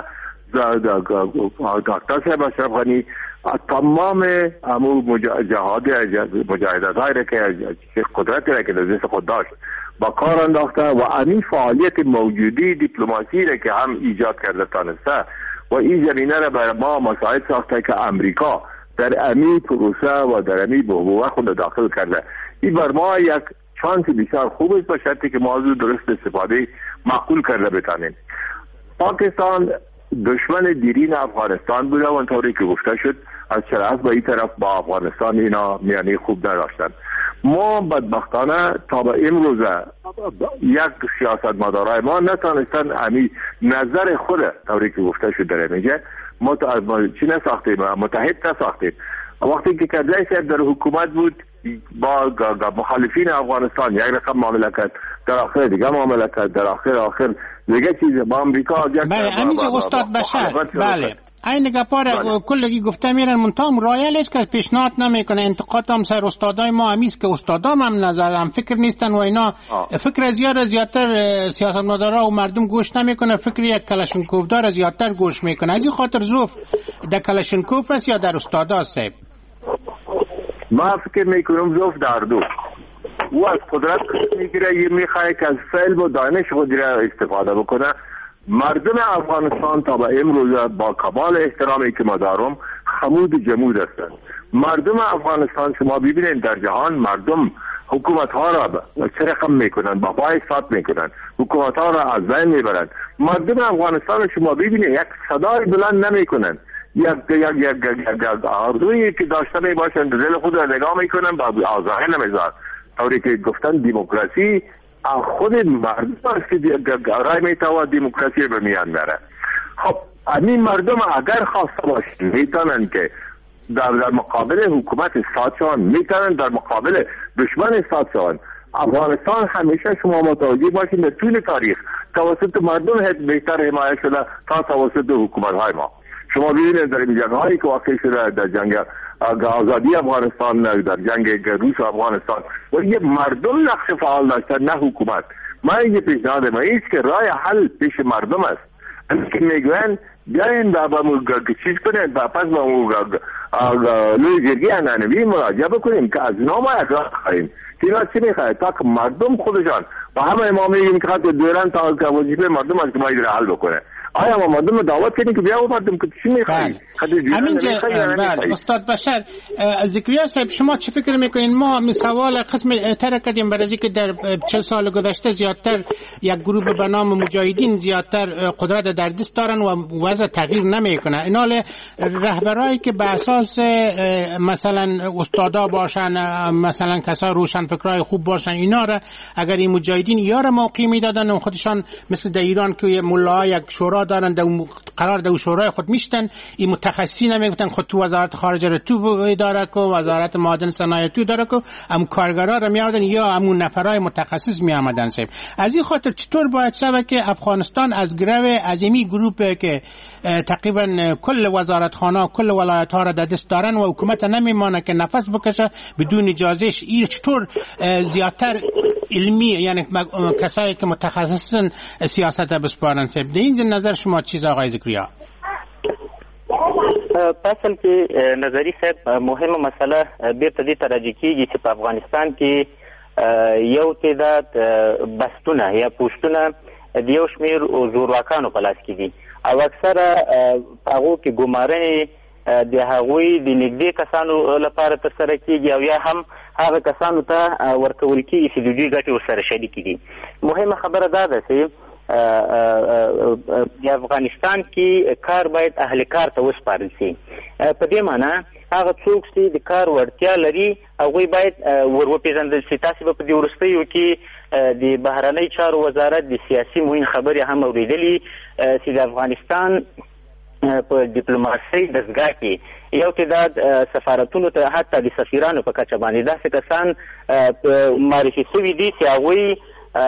دکتر صاحب اشرف غنی تمام امور مجاهدات های که قدرتی را که در دست خود داشت با کار انداخته و این فعالیت موجودی دیپلماسی را که هم ایجاد کرده تانسته و این زمینه را برای ما مساعد ساخته که امریکا در امی پروسه و در امی بحبوه خود داخل کرده. این بر ما یک چانس بسیار خوب است به شرطی که موضوع درست استفاده معقول کرده بتانیم. پاکستان دشمن دیرین افغانستان بوده و اونطوری که گفته شد از چرا با این طرف با افغانستان اینا میانی خوب نداشتن. ما بدبختانه تا به امروز یک سیاستمدارای ما نتانستن امی نظر خود طوری که گفته شد در میگه ما چی نساختیم، متحد نساختیم. وقتی که کرزی صاحب در حکومت بود با مخالفین افغانستان یک رقم معامله کرد، در آخر دیگه معامله کرد، در آخر دیگه چیز با امریکا. بله همینجا استاد بشر، بله این گپار کلگی گفته میرن منتها رایل است که پیشنهاد نمیکنه. انتقاد هم سر استادای ما همیست که استادام هم نظرم فکر نیستن و اینا فکر زیادتر سیاستمدارا و مردم گوش نمیکنه، فکر یک کلاشینکوف دار زیادتر گوش میکنه. از این خاطر زوف در کلاشینکوف است یا در استادا صاحب؟ ما فکر میکنم زوف در دو. او از قدرت میگیره، یه میخواه که از فعل و دانش خود را استفاده بکنه مردم افغانستان تا به امروز با کمال احترامی که ما دارم خمود جمود هستند. مردم افغانستان شما ببینید در جهان مردم حکومت ها را چه رقم میکنن، با پای سات میکنن، حکومت ها را از بین میبرن. مردم افغانستان شما ببینید یک صدای بلند نمیکنن، یک آرزویی که داشته می باشند دل خود را نگاه میکنن، با آزاده نمیذارن. طوری که گفتن دموکراسی خود مردم است که رای میتواد دموکراسی به میان بره. خب همین مردم اگر خواسته باشند میتونن که در مقابل حکومت سات شوند، میتونن در مقابل دشمن سات شوند. افغانستان همیشه شما متوجه باشید در طول تاریخ توسط مردم بهتر حمایت شده تا توسط حکومت های ما. شما ببینید در این جنگ‌هایی که واقع شده، در جنگ آزادی افغانستان، در جنگ روس و افغانستان، و یه مردم نقش فعال داشتن نه حکومت. من یه پیشنهاد ما است که راه حل پیش مردم است. که میگوین بیاین با چیز کنید، پس با لوی جرگی انانوی مراجعه بکنیم که از نام اقرار خواهیم که اینا چی میخواهد تا که مردم خودشان و همه ما میگیم که خط دوران تا که وظیفه مردم است که ما ایدر حل بکنه. آیا ما مردم دعوت کنیم که بیا و مردم که چی میخواهیم؟ همینجا استاد بشر ذکریا صاحب، شما چه فکر میکنین؟ ما سوال قسم تر کردیم برای که در 40 سال گذشته زیادتر یک گروه به نام مجاهدین زیادتر قدرت در دست دارن و وضع تغییر نمیکنه. اینال رهبرایی که به اساس مثلا استادا باشن، مثلا کسا روشن فکرای خوب باشن، اینا را اگر این مجاهدین یار موقعی میدادن و خودشان مثل در ایران که ملا یک شورا دارن قرار در شورای خود میشتن، این متخصصی نمیگفتن خود تو وزارت خارجه رو تو اداره کو، وزارت معادن صنایع تو اداره کو، ام کارگرا رو میادن یا همون نفرای متخصص میآمدن. صاحب از این خاطر چطور باید شبه که افغانستان از گروه عظیمی گروه که تقریبا کل وزارتخانه کل ولایت ها را در دست دارن و حکومت نمیمانه که نفس بکشه بدون اجازهش، این چطور زیادتر علمی یعنی کسایی که متخصصن سیاست بسپارن؟ صاحب در این نظر شما چیز آقای ذکریا؟ پسل که نظری صاحب مهمه مسئله بیرته دې ته راجع کیږي چې په افغانستان کې یو تعداد بستونه یا پوسټونه د یو شمېر زورواکانو په لاس کې دي او اکثره هغو کې ګمارنې د هغوی د نږدې کسانو لپاره ترسره کیږي او یا هم هغه کسانو ته ورکول کیږي چې د دوی ګټې ورسره شریکې دي. مهمه خبره دا ده چې د افغانستان کې کار باید اهل کار ته وسپارل شي. په دې معنی هغه څوک چې د کار وړتیا لري هغوی باید ور وپېژندل شي. تاسې به په دې وروستیو کې د بهرنۍ چارو وزارت د سیاسي معین خبرې هم اورېدلي چې د افغانستان په ډیپلوماسۍ دستګاه کې یو تعداد سفارتونو ته حتی د سفیرانو په کچه باندې داسې کسان معرفي شوي دي چې هغوی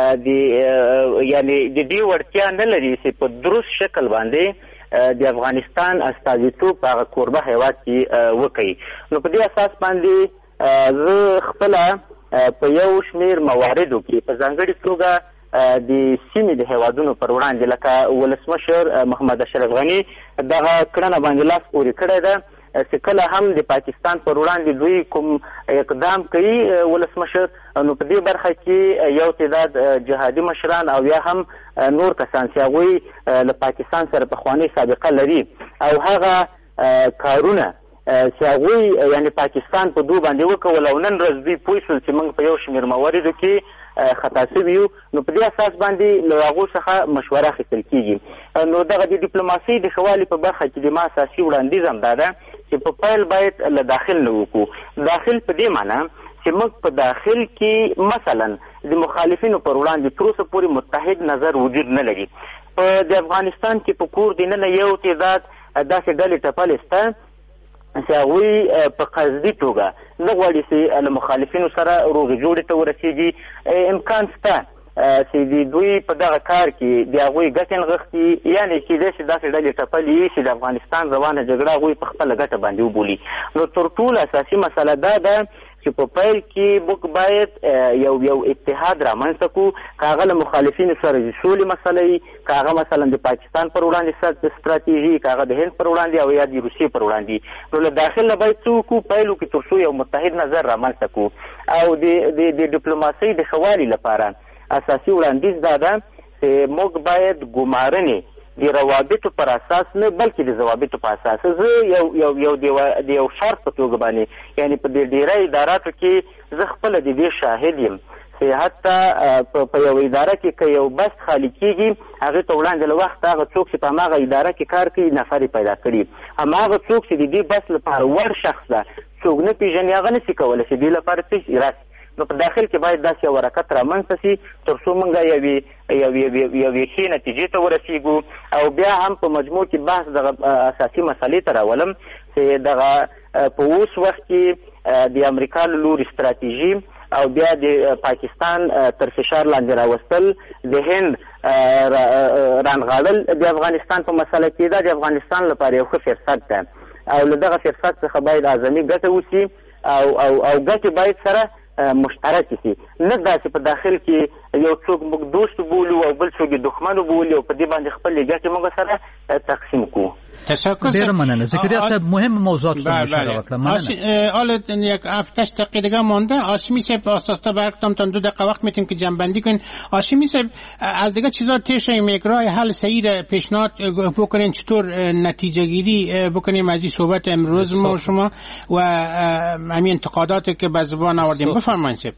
یعنی د دې وړتیا نه لري چې په درست شکل باندې د افغانستان استازیتوب په هغه کوربه هیواد کې وکړي. نو په دې اساس باندې زه خپله په یو شمېر مواردو کې په ځانګړې توګه د سیمې د هیوادونو پر وړاندې لکه ولسمشر محمد اشرف غني دغه کړنه باندې لاس پورې کړی ده چې کله هم د پاکستان پر وړاندې دوی کوم اقدام کوي ولسمشر، نو په دې برخه کې یو تعداد جهادي مشران او یا هم نور کسان چې هغوی له پاکستان سره پخوانۍ سابقه لري او هغه کارونه چې هغوی یعنی پاکستان په دوی باندې وکول او نن ورځ دوی پوه شول چې موږ په یو شمېر مواردو کې خطا شوي یو، نو په دې اساس باندې له هغو څخه مشوره اخیستل کېږي. نو دغه د ډیپلوماسۍ د ښه والي په برخه کې د ما اساسي وړاندیز هم دا ده چې په پیل باید له داخل نه وکړو. داخل په دې معنی چې موږ په داخل کې مثلا د مخالفینو پر وړاندې تر اوسه پورې متحد نظر وجود نه لري. په د افغانستان کې په کور دننه یو تعداد داسې ډلې ټپلې شته چې هغوی په قصدي توګه نه غواړي چې له مخالفینو سره روغې جوړې ته ورسېږي. امکان شته چې د دوی په دغه کار کې د هغوی ګټې نغښتي، یعنې کېدای شي داسې ډلې ټپلې وي چې د افغانستان روانه جګړه هغوی په خپله ګټه باندې وبولي. نو تر ټولو اساسي مسله دا ده چې په پیل کې موږ باید یو اتحاد رامنځته کړو، که هغه له مخالفینو سره د سولې مسله وي، که هغه مثلا د پاکستان پر وړاندې ستراتیژي، که هغه د هند پر وړاندې او یا د روسیې پر وړاندې. نو له داخل نه باید څه وکړو؟ پیل وکړو تر څو یو متحد نظر رامنځته کړو. او د ډیپلوماسۍ د ښه والي لپاره اساسي وړاندیز دا ده چې موږ باید ګمارنې د روابطو پر اساس نه بلکې د ضوابطو په اساس زه د یو فرد په توګه باندې یعنی په دې ډیری اداراتو کې زه خپله د دې شاهد یم چې حتی په یو اداره کې که یو بست خالي کېږي هغې ته وړاندې له وخته هغه څوک چې په هماغه اداره کې کار کوي نفر یې پیدا کړي هماغه څوک چې د دې بست لپاره وړ شخص ده څوک نه پېژني هغه نشي کولی چې دې لپاره څه راسي نو په داخل کې باید داسې یو حرکت رامنځته سي تر څو موږ یوې ښې نتیجې ته ورسېږو او بیا هم په مجموع کې بحث دغه اساسي مسلې ته راولم چې دغه په اوس وخت کې د امریکا له لوري ستراتیژي او بیا د پاکستان تر فشار لاندې راوستل د هند رانغاړل د افغانستان په مسله کې دا د افغانستان لپاره یو ښه فرصت ده او له دغه فرصت څخه باید اعظمي ګټه وشي او ګټې باید سره مشترک شي نه داسې په داخل کې یو څوک موږ دوست بولو او بل څوک دښمن بولو او په دې باندې خپل ګټې موږ سره تقسیم کوو. تشکر. ډیر مننه. زکریا صاحب مهم موضوعات رو مشاهده وکړه. مننه. حالا یک 7 دقیقه دیگه مونده. هاشمی صاحب اساسا براتون تا 2 دقیقه وقت میتونیم که جنبندی کنین. هاشمی صاحب از دیگه چیزا تیشه یک راه حل صحیح را پیشنهاد بکنین چطور نتیجه گیری بکنیم از این صحبت امروز ما شما و همین انتقاداتی که به زبان آوردیم. بفرمایید.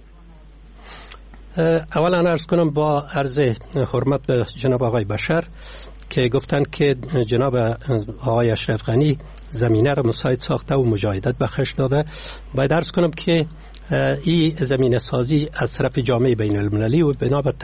اولا عرض کنم با عرض حرمت به جناب آقای بشر که گفتند که جناب آقای اشرف غنی زمینه را مساعد ساخته و مجاهدت بخش داده. باید عرض کنم که این زمینه سازی از طرف جامعه بین المللی و بنا به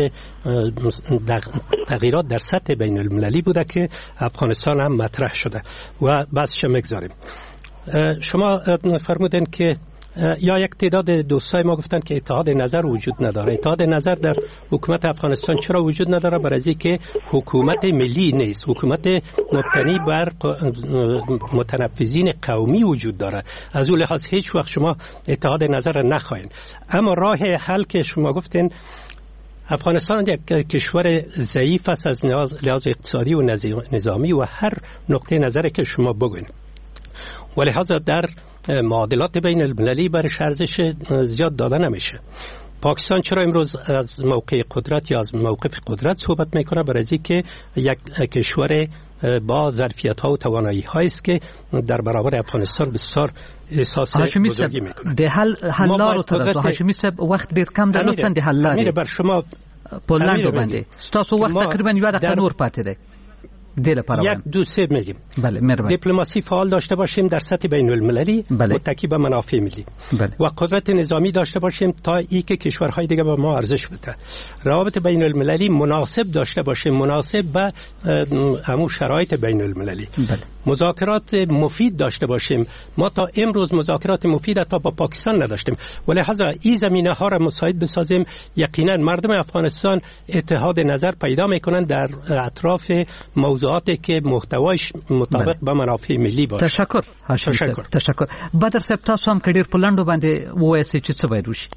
تغییرات در سطح بین المللی بوده که افغانستان هم مطرح شده و بسش مگذاریم. شما فرمودین که یا یک تعداد دوستای ما گفتن که اتحاد نظر وجود نداره. اتحاد نظر در حکومت افغانستان چرا وجود نداره؟ برای اینکه حکومت ملی نیست، حکومت مبتنی بر متنفذین قومی وجود داره. از اون لحاظ هیچ وقت شما اتحاد نظر را نخواهید. اما راه حل که شما گفتین افغانستان یک کشور ضعیف است از لحاظ اقتصادی و نظامی و هر نقطه نظری که شما بگوین، ولهذا در معادلات بین المللی برش ارزش زیاد داده نمیشه. پاکستان چرا امروز از موقع قدرت یا از موقف قدرت صحبت میکنه؟ برای اینکه یک کشور با ظرفیت ها و توانایی هایی است که در برابر افغانستان بسیار احساس بزرگی میکنه. ده حل رو طرف هاشمی صاحب وقت بیر کم در لطفا ده حل بر شما پولندو باندې ستاسو وخت تقریبا یو دقیقه نور پاتې ده. یک دو سه میگیم. بله مهربانی. دیپلماسی فعال داشته باشیم در سطح بین المللی متکی به منافع ملی. و قدرت نظامی داشته باشیم تا ای که کشورهای دیگه به ما ارزش بده. روابط بین المللی مناسب داشته باشیم، مناسب به همون شرایط بین المللی. مذاکرات مفید داشته باشیم. ما تا امروز مذاکرات مفید تا با پاکستان نداشتیم، ولی لحاظا این زمینه ها را مساعد بسازیم. یقینا مردم افغانستان اتحاد نظر پیدا میکنن در اطراف موضوعاتی که محتوایش مطابق به منافع ملی باشه. تشکر. تشکر. بدر صاحب تاسو هم کډیر پولندو باندې وایسي چې څه باید وشي.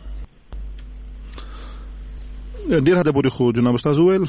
ډیر هدا پورې خو جناب استاد ویل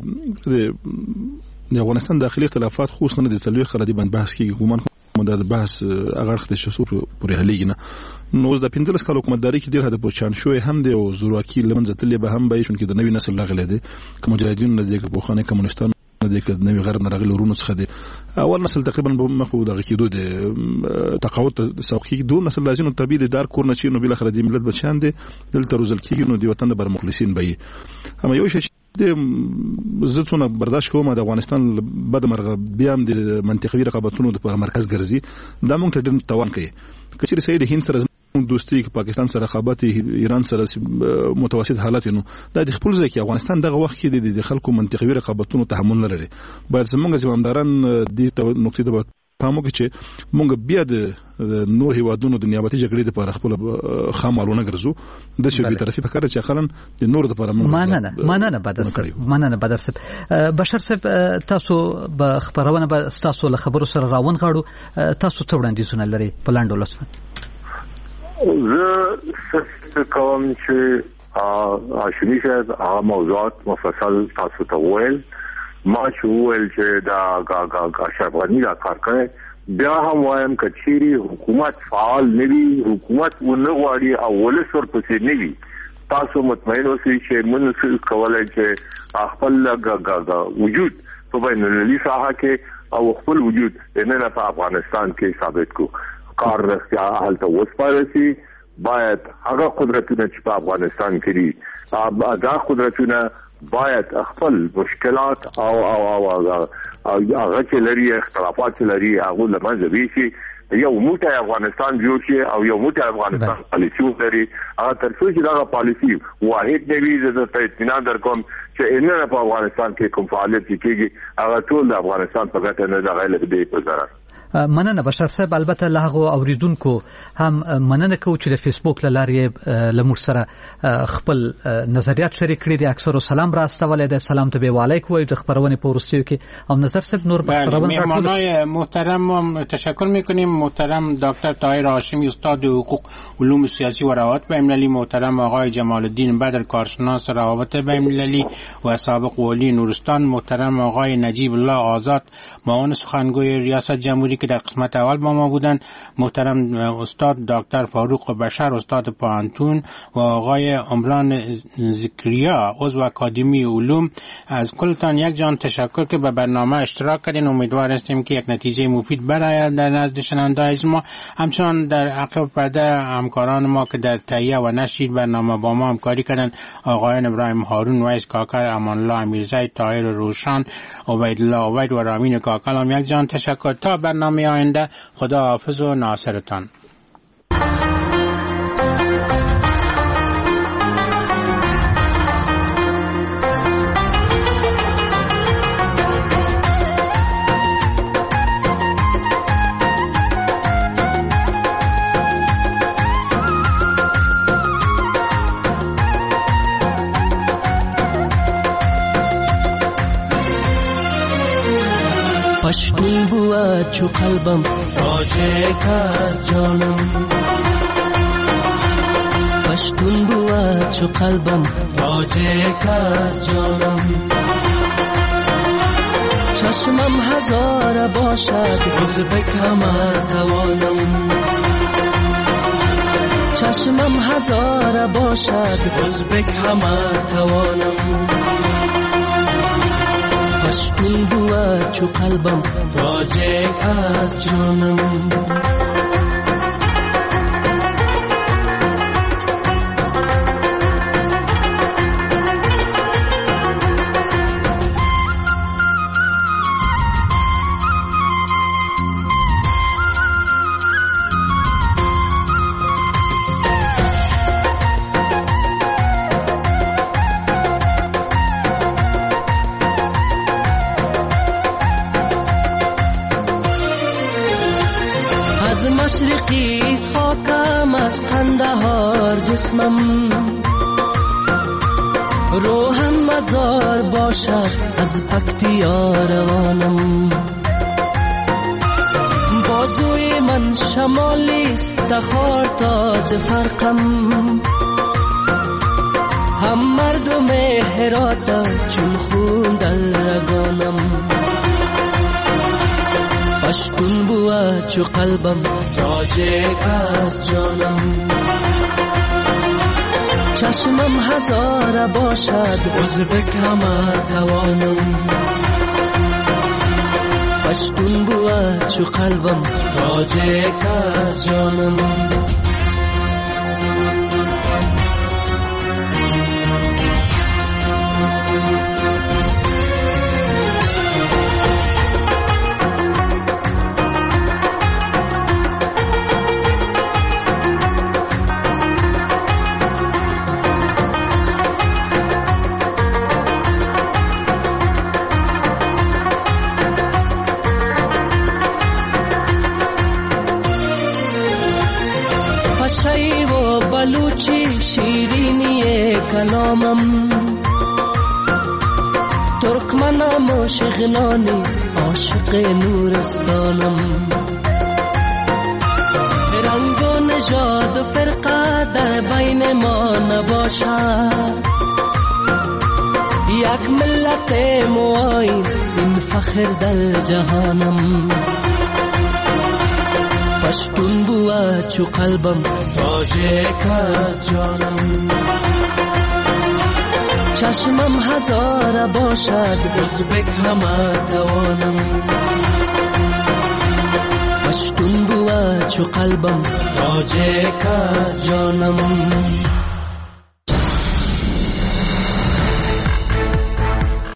د افغانستان داخلي اختلافات خصوصا د څلوي خلدي باندې بحث کیږي. ګومان کوم د بحث اگر خته شسو پورې هليږي نه. نو د 15 کال حکومتداري کې ډیر هدا پوښتنه شوې هم دی او زورواکي لمنځه تلې به هم به شون کې د نوې نسل راغلي دي کوم مجاهدین د بوخانه کمونستان د نوې غرب نه راغلي ورونو څخه دي. اول نسل تقریبا مخو دغه کېدو د تقاعد سوقي دوه نسل لازم طبيعي د دار کور نه چینو بل خره د ملت بچان دي دلته روزل کېږي نو د وطن د بر مخلصین به اما یو شي د زړه برداشت کوم د افغانستان بد مرغه بیا هم د منطقوي رقابتونو د پر مرکز ګرځي دا مونږ ته ډېر توان کوي. کچېرې سید هند سره دوستي کې پاکستان سره رقابت ایران سره متوسط حالت نو دا د خپل ځای کې افغانستان دغه وخت کې د خلکو منطقوي رقابتونو تحمل نه لري. باید زمونږ ځوامداران د نقطې د پامو کې چې مونږ بیا د نور هیوادونو د نیابتي جګړې لپاره خپل خامالونه ګرځو د شوبې طرفي فکر چې خلن د نور لپاره مننه بدر صاحب. بشر صاحب تاسو به خبرونه به تاسو له خبرو سره راون غاړو تاسو څه وړاندیزونه لري پلاندو لسفن؟ زه کوم چې هاشمي صاحب هغه موضوعات مفصل تاسو ته ویل. ما چې ویل چې دا اشرف غني دا کار کوي بیا هم وایم کچيري حکومت فعال نوي حکومت ونه غواړي او ولس ورپسې نوي تاسو مطمئن اوسئ چې موږ کولای چې خپل وجود په بین المللي ساحه کې او خپل وجود نه په افغانستان کې ثابت کو کار رښتیا هلته وسپارسي باید هغه قدرتونه چې په افغانستان کې دي هغه قدرتونه باید خپل مشکلات او هغه چې لري اختلافات لري هغه لمنځه ویشي یو موټی افغانستان جوړ شي او یو موټی افغانستان پالیسی لري هغه تر څو چې دا پالیسی واحد نه وي زه ته اطمینان درکوم چې نه په افغانستان کې کوم فعالیت کیږي هغه ټول د افغانستان په ګټه نه د غیر دی په ضرر. مننه بشر صاحب. البته له هغو اوریدونکو هم مننه کوم چې د فیسبوک له لارې لمر سره خپل نظریات شریک کړي دي. اکثر سلام را استولې ده. سلام ته به علیکم وای د خبرونه په ورستیو کې او نظر صاحب نور بخشرون مهمانای محترم تشکر میکنیم. محترم دکتر طاهر هاشمی استاد حقوق علوم سیاسی و روابط بین‌المللی، محترم آقای جمال الدین بدر کارشناس روابط بین‌المللی و سابق والی نورستان، محترم آقای نجیب الله آزاد معاون سخنگوی ریاست جمهوری که در قسمت اول با ما بودن، محترم استاد دکتر فاروق بشر استاد پوهنتون و آقای عمران ذکریا عضو اکادمی علوم. از کلتان یک جان تشکر که به برنامه اشتراک کردین. امیدوار هستیم که یک نتیجه مفید برآید در نزد شنوندگان ما. همچنان در عقب پرده همکاران ما که در تهیه و نشر برنامه با ما همکاری کردن، آقایان ابراهیم هارون، ویس کاکر، امان الله امیرزی، طاهر روشن، عبیدالله عبید و رامین کاکل هم یک جان تشکر. تا برنامه آینده خدا حافظ و ناصرتان. پشتون بود چو قلبم تاجک از جانم، پشتون بود چو قلبم تاجک از جانم. چشمم هزار باشد ازبک همه توانم، چشمم هزار باشد ازبک همه توانم. پشتون بود چو قلبم تاجک از جانم. جسمم روحم مزار باشد از پکتیا روانم. بازوی من شمالیست تخار تاج فرقم، هم مردم هرات چون خون در رگانم. پشتون بود چو قلبم تاجک از جانم، چشمم هزار باشد ازبک همه توانم. پشتون بود چو قلبم تاجک از جانم. شیرینی کلامم ترکمنم و شغلانی عاشق نورستانم. رنگ و نژاد و فرقه در بین ما نباشد، یک ملت معین این فخر در جهانم. پشتون بود چو قلبم تاجک از جانم، چشمم هزار باشد ازبک همه توانم پشتون بود چو قلبم تاجک از جانم